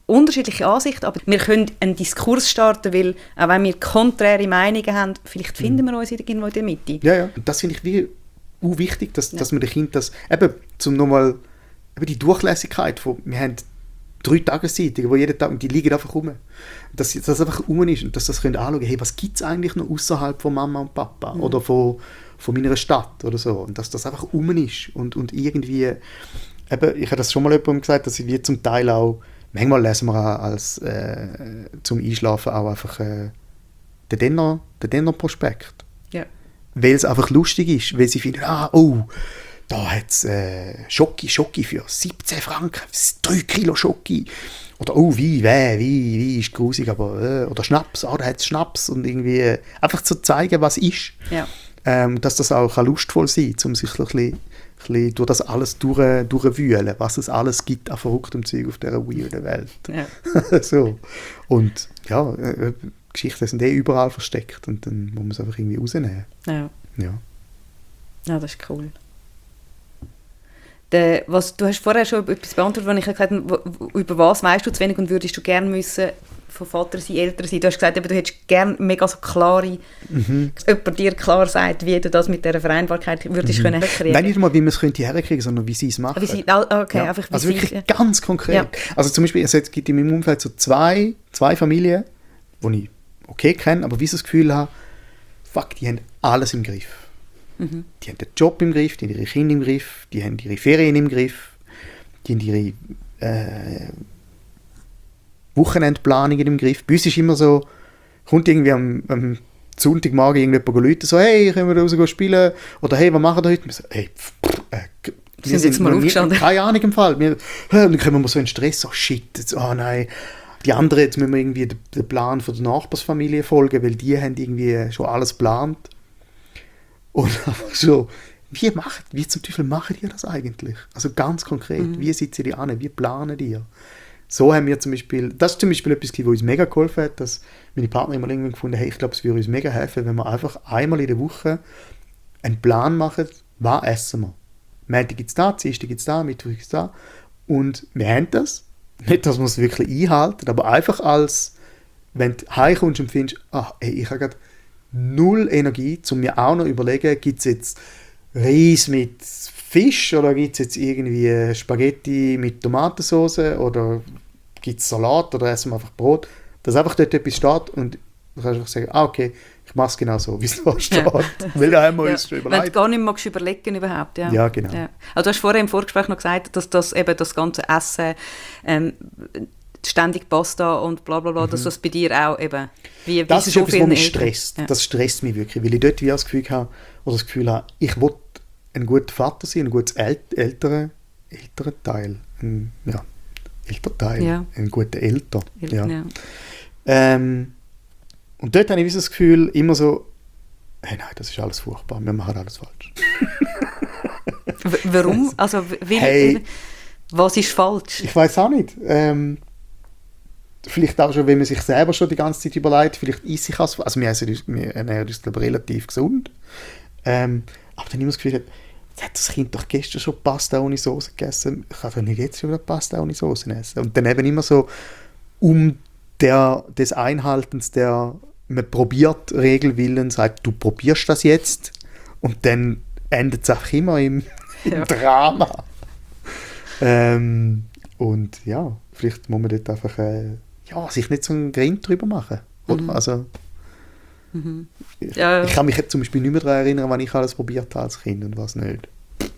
unterschiedliche Ansichten, aber wir können einen Diskurs starten, weil auch wenn wir konträre Meinungen haben, vielleicht finden wir uns irgendwo in der Mitte. Ja, ja. Und das finde ich wie wichtig, dass man den Kindern das, eben, zum nochmal, eben die Durchlässigkeit von, wir haben 3 Tageszeitungen, wo jeden Tag, die liegen einfach rum. Dass das einfach rum ist und dass das können anschauen, hey, was gibt es eigentlich noch außerhalb von Mama und Papa oder von meiner Stadt oder so. Und dass das einfach rum ist und irgendwie, eben, ich habe das schon mal jemandem gesagt, dass wir zum Teil auch, manchmal lesen wir als zum Einschlafen auch einfach den Denner-Prospekt. Ja. Weil es einfach lustig ist, weil sie finden, da hat es Schoki für 17 Franken, 3 Kilo Schoki. Oder wie ist grusig, aber oder Schnaps, da hat es Schnaps und irgendwie einfach zu zeigen, was ist. Ja. Dass das auch lustvoll sein kann, um sich ein bisschen durch das alles durchwühlen, was es alles gibt an verrücktem Zeug auf dieser weirden Welt. Ja. So. Und ja, Geschichten sind überall versteckt und dann muss man es einfach irgendwie rausnehmen. Ja. Ja. Ja, das ist cool. Du hast vorher schon etwas beantwortet, als ich gesagt habe, über was weißt du zu wenig und würdest du gerne müssen von Vater sein, Eltern sein. Du hast gesagt, du hättest gerne mega so klare, jemand dir klar sagt, wie du das mit dieser Vereinbarkeit würdest können herkriegen. Nein, nicht mal, wie man es könnte herkriegen, sondern wie sie es machen. Okay, ja. einfach wie also wirklich sie, ganz konkret. Ja. Also zum Beispiel, es gibt in meinem Umfeld so zwei Familien, die ich okay kenne, aber wie ich das Gefühl habe, fuck, die haben alles im Griff. Mhm. Die haben den Job im Griff, die haben ihre Kinder im Griff, die haben ihre Ferien im Griff, die haben ihre Wochenendplanungen im Griff. Bei uns ist immer so, kommt irgendwie am Sonntagmorgen irgendjemand rufen, so, hey, können wir raus spielen? Oder hey, was machen wir heute? Wir so, hey, wir sind jetzt mal aufgestanden. Keine Ahnung im Fall. Und dann kommen wir so in Stress, oh shit, nein. Die anderen, jetzt müssen wir irgendwie den Plan von der Nachbarsfamilie folgen, weil die haben irgendwie schon alles geplant. Und einfach so, wie zum Teufel machen die das eigentlich? Also ganz konkret, wie sitzen die an, wie planen die? So haben wir zum Beispiel, das ist zum Beispiel etwas, was uns mega geholfen hat, dass meine Partner immer irgendwann gefunden haben, hey, ich glaube, es würde uns mega helfen, wenn wir einfach einmal in der Woche einen Plan machen, was essen wir. Montag gibt es da, Dienstag gibt es da, Mittwoch gibt es da. Und wir haben das. Nicht, dass wir es wirklich einhalten, aber einfach als, wenn du heimkommst und findest, ich habe gerade null Energie, um mir auch noch überlegen, gibt es jetzt Reis mit Fisch oder gibt es jetzt irgendwie Spaghetti mit Tomatensauce oder gibt es Salat oder essen wir einfach Brot, dass einfach dort etwas steht und du kannst einfach sagen, okay, ich mache es genau so, wie es da steht. Ja. Weil da haben wir uns schon überlegt. Wenn du gar nicht magst überlegen überhaupt. Ja, ja genau. Ja. Also du hast vorher im Vorgespräch noch gesagt, dass das eben das ganze Essen, ständig Pasta und bla bla bla, dass das bei dir auch eben wie das ist so etwas, was mich stresst. Ja. Das stresst mich wirklich, weil ich dort wie das Gefühl habe, ich will ein guter Vater sein, ein gutes älterer Teil. Ein guter Eltern. Ja. Und dort habe ich das Gefühl, immer so, hey, nein, das ist alles furchtbar, wir machen alles falsch. Warum? Also, was ist falsch? Ich weiß auch nicht. Vielleicht auch schon, wenn man sich selber schon die ganze Zeit überlegt, vielleicht esse ich also wir ernähren uns glaube ich, relativ gesund. Aber dann immer das Gefühl, jetzt hat das Kind doch gestern schon Pasta ohne Soße gegessen, ich kann doch nicht jetzt schon wieder Pasta ohne Soße essen. Und dann eben immer so des Einhaltens der man probiert Regel willen, sagt, du probierst das jetzt und dann endet es auch immer im Drama. Und ja, vielleicht muss man dort einfach sich nicht so einen Grind drüber machen. Oder? Also, ich kann mich jetzt zum Beispiel nicht mehr daran erinnern, wann ich alles probiert habe als Kind und was nicht.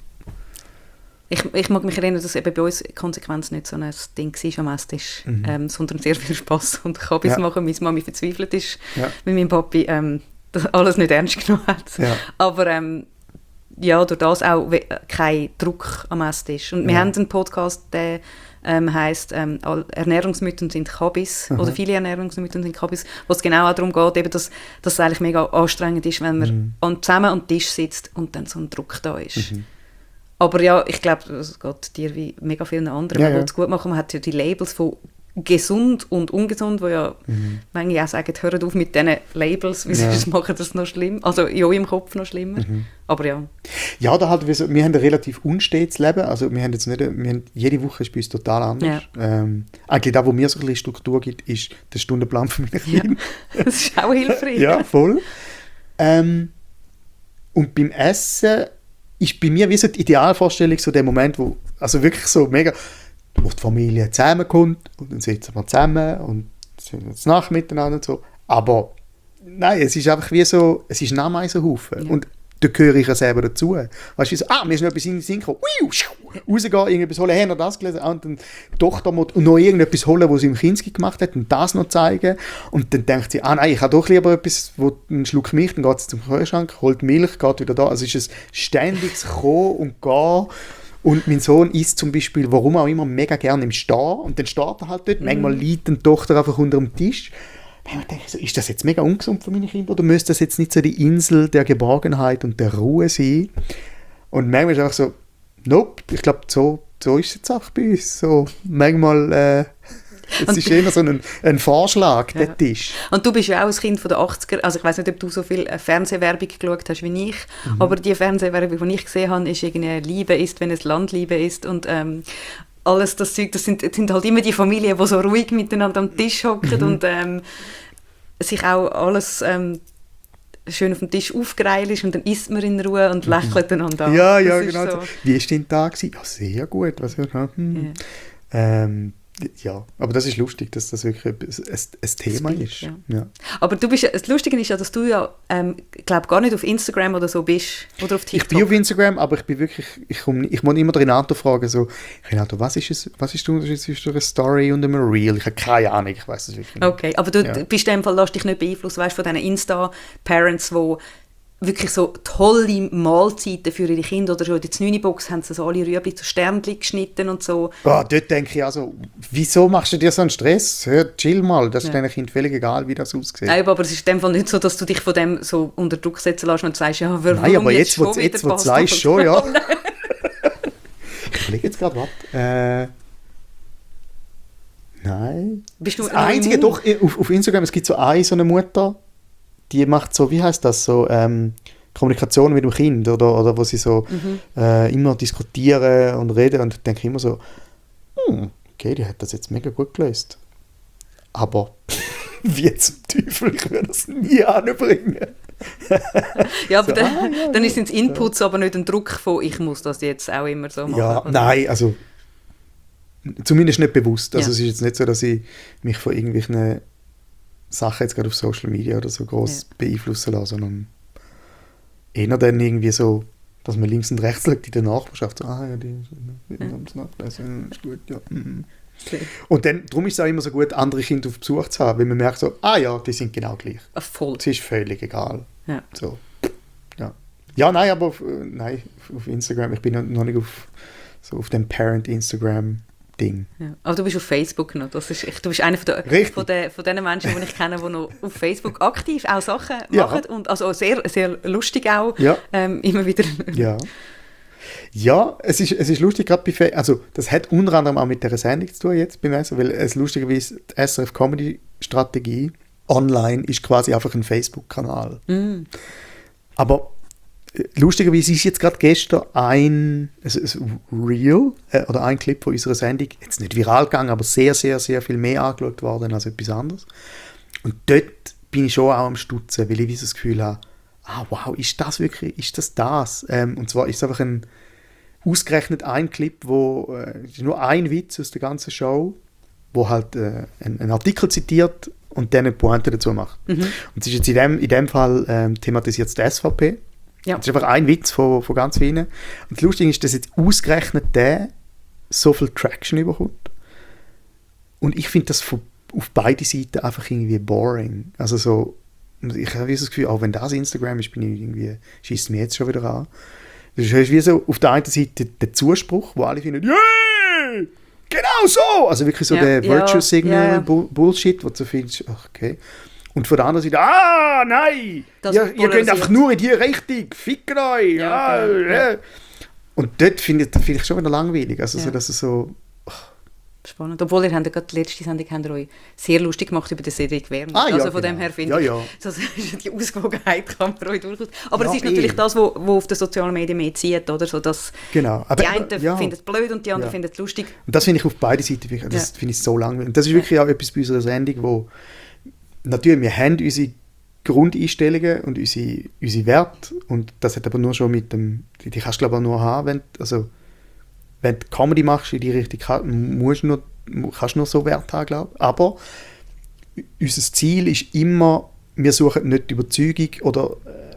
Ich mag mich erinnern, dass eben bei uns Konsequenz nicht so ein Ding war am Esstisch, sondern sehr viel Spass und Kabis machen. Meine Mami verzweifelt ist, weil mein Papi das alles nicht ernst genommen hat. Ja. Aber durch das auch kein Druck am Esstisch. Und wir haben einen Podcast, der heisst Ernährungsmythen sind Kabis, oder viele Ernährungsmythen sind Kabis, wo es genau auch darum geht, eben, dass es eigentlich mega anstrengend ist, wenn man zusammen am Tisch sitzt und dann so ein Druck da ist. Aber ja, ich glaube, es geht dir wie mega vielen anderen. Man will es gut machen, man hat ja die Labels von gesund und ungesund, wo ja manche auch sagen, hört auf mit diesen Labels, weil sonst machen das noch schlimm. Also in eurem Kopf noch schlimmer. Aber ja. Ja, da halt, wir haben ein relativ unstetes Leben. Also wir haben jetzt nicht, jede Woche ist bei uns total anders. Ja. Eigentlich da, wo mir so ein bisschen Struktur gibt, ist der Stundenplan für meine Kinder. Ja. Das ist auch hilfreich. Ja, voll. Und beim Essen ist bei mir wie so die Idealvorstellung so der Moment, wo, also wirklich so mega, wo die Familie zusammenkommt und dann sitzen wir zusammen und sind jetzt nach miteinander und so. Aber nein, es ist einfach wie so, es ist ein Ameisenhaufen. Ja. Und da gehöre ich ja selber dazu. Weißt du, so, mir ist noch etwas in den Sinn gekommen. Rausgehen, irgendetwas holen, hey, noch das gelesen. Und dann die Tochter muss noch irgendetwas holen, was sie im Kinski gemacht hat und das noch zeigen. Und dann denkt sie, nein, ich habe doch lieber etwas, einen Schluck Milch, dann geht sie zum Kühlschrank, holt Milch, geht wieder da. Also es ist ein ständiges Kommen und Gehen. Und mein Sohn isst zum Beispiel, warum auch immer, mega gerne im Stehen. Und dann steht er halt dort. Manchmal liegt die Tochter einfach unter dem Tisch. Ich denke so, ist das jetzt mega ungesund für meine Kinder oder müsste das jetzt nicht so die Insel der Geborgenheit und der Ruhe sein? Und manchmal ist es einfach so, nope, ich glaube, so ist es jetzt auch bei uns. So, manchmal, es ist eher so ein Vorschlag, der Tisch. Und du bist ja auch ein Kind von den 80er, also ich weiss nicht, ob du so viel Fernsehwerbung geschaut hast wie ich, aber die Fernsehwerbung, die ich gesehen habe, ist irgendwie Liebe ist, wenn es Land Liebe ist und alles das Zeug, das sind halt immer die Familien, die so ruhig miteinander am Tisch hocken und sich auch alles schön auf dem Tisch aufgereilt ist und dann isst man in Ruhe und lächelt einander an. Ja, genau. So. Wie war dein Tag? Ja, sehr gut. Was, ja, aber das ist lustig, dass das wirklich ein Thema ist. Ja. Aber das Lustige ist ja, dass du ja, glaube gar nicht auf Instagram oder so bist oder auf TikTok. Ich bin auf Instagram, aber ich bin wirklich, ich muss immer Renato fragen, so, Renato, was ist der Unterschied zwischen einer Story und einem Reel? Ich habe keine Ahnung, ich weiß das wirklich nicht. Okay, aber du bist in dem Fall, lass dich nicht beeinflussen, weißt, von diesen Insta-Parents, die wirklich so tolle Mahlzeiten für ihre Kinder oder schon in der 9-Box haben sie so alle Rüebli zu Sternchen geschnitten und so. Dort denke ich also, wieso machst du dir so einen Stress? Hör, chill mal, das ist deinem Kind völlig egal, wie das aussieht. Nein, aber es ist in dem Fall nicht so, dass du dich von dem so unter Druck setzen lässt und sagst, ja, warum nein, aber jetzt, wo du sagst, schon, ja. Ich überlege jetzt gerade, was. Nein. Bist du das Einzige, doch, auf Instagram, es gibt so eine Mutter, die macht so, wie heisst das, so Kommunikation mit dem Kind oder wo sie so immer diskutieren und reden und ich denke immer so, okay, die hat das jetzt mega gut gelöst. Aber wie zum Teufel, ich würde das nie anbringen. Ja, aber so, dann sind es Inputs, aber nicht ein Druck von, ich muss das jetzt auch immer so machen. Ja, oder? Nein, also zumindest nicht bewusst. Also es ist jetzt nicht so, dass ich mich von irgendwelchen Sachen jetzt gerade auf Social Media oder so groß beeinflussen lassen, sondern eher dann irgendwie so, dass man links und rechts liegt in der Nachbarschaft, so, die haben es nachgelesen, ist gut, ja. Okay. Und dann, darum ist es auch immer so gut, andere Kinder auf Besuch zu haben, weil man merkt so, die sind genau gleich. Voll. Es ist völlig egal. Ja. So, ja. Ja, nein, aber auf Instagram, ich bin noch nicht auf dem Parent-Instagram Ding. Ja. Aber du bist auf Facebook noch. Du bist einer von den Menschen, die ich kenne, die noch auf Facebook aktiv auch Sachen machen und also sehr, sehr lustig auch immer wieder. Ja, es ist lustig, gerade bei also das hat unter anderem auch mit der Sendung zu tun jetzt beim Essen, weil es lustigerweise die SRF Comedy Strategie online ist quasi einfach ein Facebook-Kanal. Aber lustigerweise ist jetzt gerade gestern ein Reel oder ein Clip von unserer Sendung, jetzt nicht viral gegangen, aber sehr, sehr, sehr viel mehr angeschaut worden als etwas anderes. Und dort bin ich schon auch am Stutzen, weil ich das Gefühl habe, wow, ist das wirklich, ist das? Und zwar ist es einfach ausgerechnet ein Clip, wo nur ein Witz aus der ganzen Show, wo halt einen Artikel zitiert und dann eine Pointe dazu macht. Und es ist jetzt in dem Fall thematisiert die SVP. Ja. Das ist einfach ein Witz von ganz vielen. Und das Lustige ist, dass jetzt ausgerechnet der so viel Traction bekommt. Und ich finde das auf beide Seiten einfach irgendwie boring. Also so, ich habe das Gefühl, auch wenn das Instagram ist, schießt es mir jetzt schon wieder an. Das ist wie so auf der einen Seite der Zuspruch, wo alle finden, yeah! Genau so! Also wirklich so der Virtue Signal Bullshit, wo du findest, okay. Und von der anderen Seite, nein! Ihr geht einfach nur in die Richtung, ficken euch! Ja. Und dort finde ich schon wieder langweilig. Also so, dass es so... Spannend. Obwohl, ihr habt ja gerade die letzte Sendung habt ihr euch sehr lustig gemacht über den Cedric Werner. Also von dem her finde ich, das ist die Ausgewogenheit kann man euch durchaus... Aber es ist natürlich das, was auf den sozialen Medien mehr zieht, oder? So, dass genau. Aber, die einen finden es blöd und die anderen finden es lustig. Und das finde ich auf beide Seiten wichtig. Das finde ich so langweilig. Und das ist wirklich auch etwas bei unserer Sendung, wo natürlich, wir haben unsere Grundeinstellungen und unsere Werte und das hat aber nur schon mit dem... Die kannst du glaube ich auch nur haben, wenn du Comedy machst in die Richtung, kannst du nur so Wert haben, glaube ich. Aber unser Ziel ist immer, wir suchen nicht die Überzeugung oder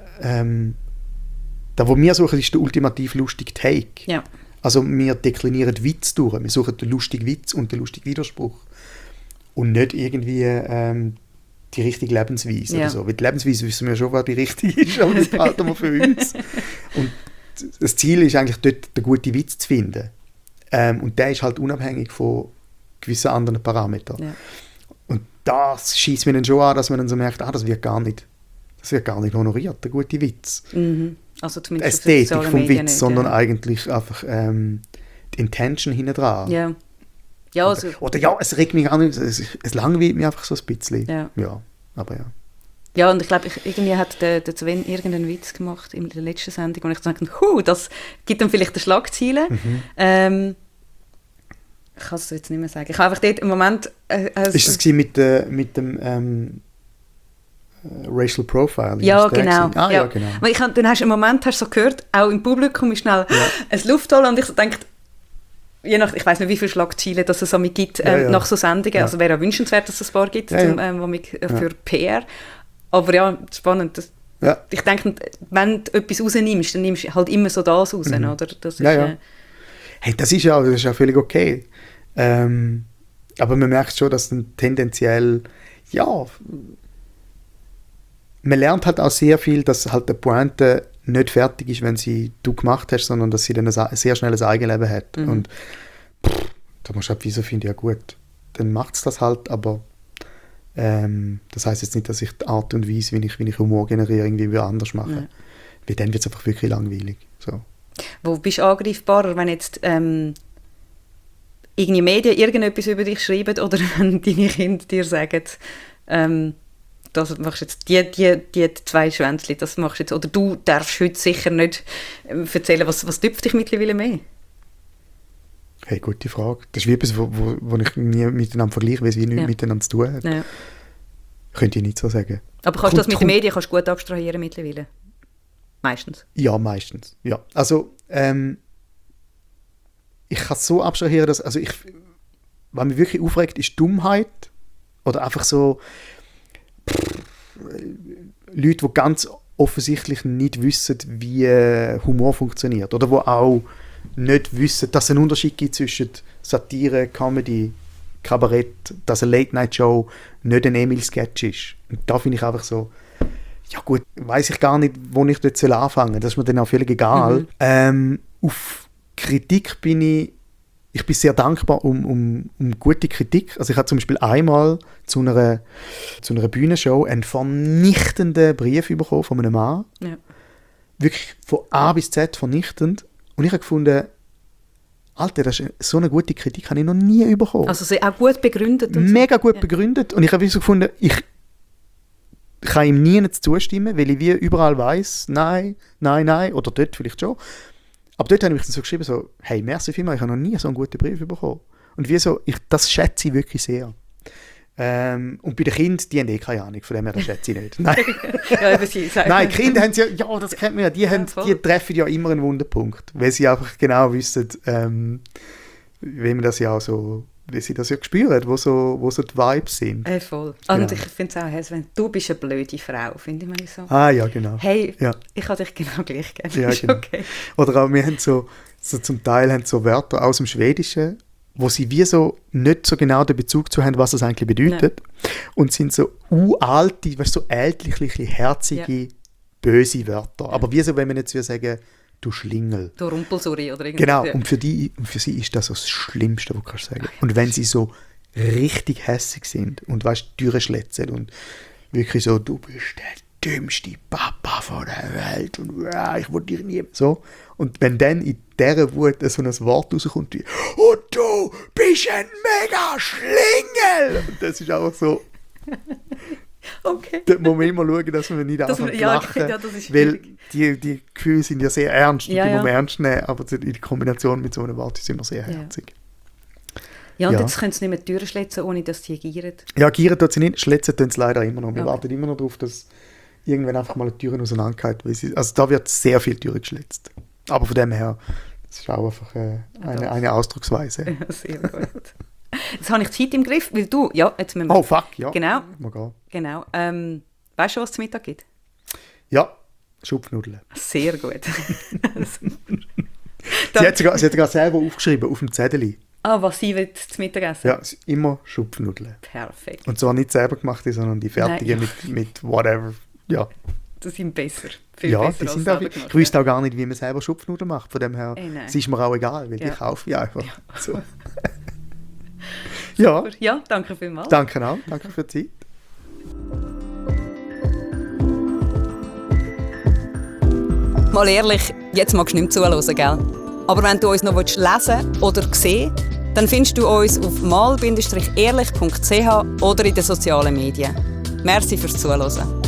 das, was wir suchen, ist der ultimativ lustige Take. Ja. Also wir deklinieren Witz durch. Wir suchen den lustigen Witz und den lustigen Widerspruch. Und nicht irgendwie die richtige Lebensweise oder so. Weil die Lebensweise wissen wir schon, was die richtige ist, aber das behalten wir für uns. Und das Ziel ist eigentlich dort, den guten Witz zu finden. Und der ist halt unabhängig von gewissen anderen Parametern. Ja. Und das schießt mir dann schon an, dass man dann so merkt, das wird gar nicht honoriert, der gute Witz. Mhm. Also zumindest die Ästhetik vom Witz, nicht, sondern eigentlich einfach die Intention hinten dran. Ja. Ja, also, oder es regt mich an, es langweilt mich einfach so ein bisschen. Ja, aber ja. Ja, und ich glaube, irgendwie hat der Sven irgendeinen Witz gemacht in der letzten Sendung und ich dachte, das gibt dann vielleicht eine Schlagzeile. Mhm. Ich kann es jetzt nicht mehr sagen. Ich habe einfach dort im Moment... ist das mit dem Racial Profiling? Ja, genau. Ja, genau. Dann hast du im Moment so gehört, auch im Publikum ist schnell ein Luftholen und ich so denke, je nach, ich weiß nicht, wie viele Schlagzeilen es so gibt nach so Sendungen. Ja. Also wäre auch wünschenswert, dass es ein paar gibt für PR. Aber ja, spannend. Ich denke, wenn du etwas rausnimmst, dann nimmst du halt immer so das raus. Mhm. Oder? Das ist, hey, das ist ja völlig okay. Aber man merkt schon, dass dann tendenziell, man lernt halt auch sehr viel, dass halt die Pointe nicht fertig ist, wenn du gemacht hast, sondern dass sie dann ein sehr schnelles Eigenleben hat. Mhm. Und da musst du halt wieso finden, ja gut, dann macht es das halt, aber das heisst jetzt nicht, dass ich die Art und Weise, wie ich Humor generiere, irgendwie anders mache. Ja. Weil dann wird es einfach wirklich langweilig. So. Wo bist du angreifbarer, wenn jetzt irgendwie Medien irgendetwas über dich schreiben oder wenn deine Kinder dir sagen, das machst jetzt die 2 Schwänzchen, das machst jetzt, oder du darfst heute sicher nicht erzählen, was tüpft dich mittlerweile mehr? Hey, gute Frage. Das ist wie etwas, wo ich nie miteinander vergleiche, weil es wie nichts miteinander zu tun hat. Ja. Könnte ich nicht so sagen. Aber kannst du das mit den Medien gut abstrahieren mittlerweile? Meistens? Ja, meistens. Ja. Also, ich kann es so abstrahieren, dass, was mich wirklich aufregt, ist Dummheit. Oder einfach so Leute, die ganz offensichtlich nicht wissen, wie Humor funktioniert. Oder die auch nicht wissen, dass es einen Unterschied gibt zwischen Satire, Comedy, Kabarett, dass eine Late-Night-Show nicht ein Emil-Sketch ist. Und da finde ich einfach so, ja gut, weiss ich gar nicht, wo ich dort anfangen soll. Das ist mir dann auch völlig egal. Mhm. Auf Kritik bin ich bin sehr dankbar um gute Kritik. Also ich habe zum Beispiel einmal zu einer Bühnenshow einen vernichtenden Brief bekommen von einem Mann. Ja. Wirklich von A bis Z vernichtend. Und ich habe gefunden, Alter, das ist so eine gute Kritik habe ich noch nie bekommen. Also sie auch gut begründet? Und mega gut begründet. Und ich habe so gefunden, ich kann ihm nie zustimmen, weil ich wie überall weiss, nein, oder dort vielleicht schon. Aber dort habe ich so geschrieben, so, hey, merci vielmals, ich habe noch nie so einen guten Brief bekommen. Und wie so, das schätze ich wirklich sehr. Und bei den Kindern, die haben keine Ahnung, von dem her, das schätze ich nicht. Nein, Nein, die Kinder haben ja, das kennt man ja, die treffen ja immer einen Wunderpunkt, weil sie einfach genau wissen, wie man das ja auch so, wie sie das ja spüren, wo so die Vibes sind. Voll. Genau. Und ich finde es auch, Heswen, du bist eine blöde Frau, finde ich mal so. Ah ja, genau. Hey, ja. Ich habe dich genau gleich gerne. Ja, genau. Okay. Oder auch, wir haben so zum Teil haben so Wörter aus dem Schwedischen, wo sie wie so nicht so genau den Bezug zu haben, was das eigentlich bedeutet. Nein. Und sind so uralte, weißt, so ältliche, herzige, böse Wörter. Ja. Aber wie so, wenn man jetzt sagen, du Schlingel. Du Rumpelsuri oder irgendwas. Genau, und für sie ist das so das Schlimmste, was du sagen kannst. Und wenn sie so richtig hässig sind und weißt, durchschlätzen und wirklich so, du bist der dümmste Papa von der Welt und ich will dich nie mehr. So. Und wenn dann in dieser Wut so ein Wort rauskommt wie «Und du bist ein mega Schlingel!» Und das ist einfach so... Okay. Da muss man immer schauen, dass man nicht einfach lachen. Ja, das ist weil die Gefühle sind ja sehr ernst und ja, die muss man ernst nehmen, aber in Kombination mit so einem Wort ist es immer sehr herzig. Ja, und jetzt können sie nicht mehr die Türen schlitzen, ohne dass die gieren. Ja, gieren tut sie nicht, schlitzen tun sie leider immer noch. Wir Okay. warten immer noch darauf, dass irgendwann einfach mal die Türen auseinandergeht. Also da wird sehr viel Türen geschlitzt. Aber von dem her, das ist auch einfach eine Ausdrucksweise. Ja, sehr gut. Jetzt habe ich die Zeit im Griff, weil du... Ja, jetzt müssen wir... Oh, fuck, ja. Genau. Mal gehen. Genau. Weißt du, was es zum Mittag gibt? Ja, Schupfnudeln. Sehr gut. Sie hat sogar selber aufgeschrieben auf dem Zettel. Was sie will zum Mittagessen? Ja, es ist immer Schupfnudeln. Perfekt. Und zwar nicht selber gemacht, sondern die fertigen mit whatever. Ja, Das sind besser. Viel ja besser die als sind auch, selber gemacht, ich wüsste auch gar nicht, wie man selber Schupfnudeln macht. Von dem her nein. es ist mir auch egal, weil Ja. ich kaufe die einfach. So. Ja, Ja, danke vielmals. danke auch. Danke für die Zeit. Mal ehrlich, jetzt magst du nicht mehr zuhören, gell? Aber wenn du uns noch lesen oder sehen willst, dann findest du uns auf mal-ehrlich.ch oder in den sozialen Medien. Merci fürs Zuhören.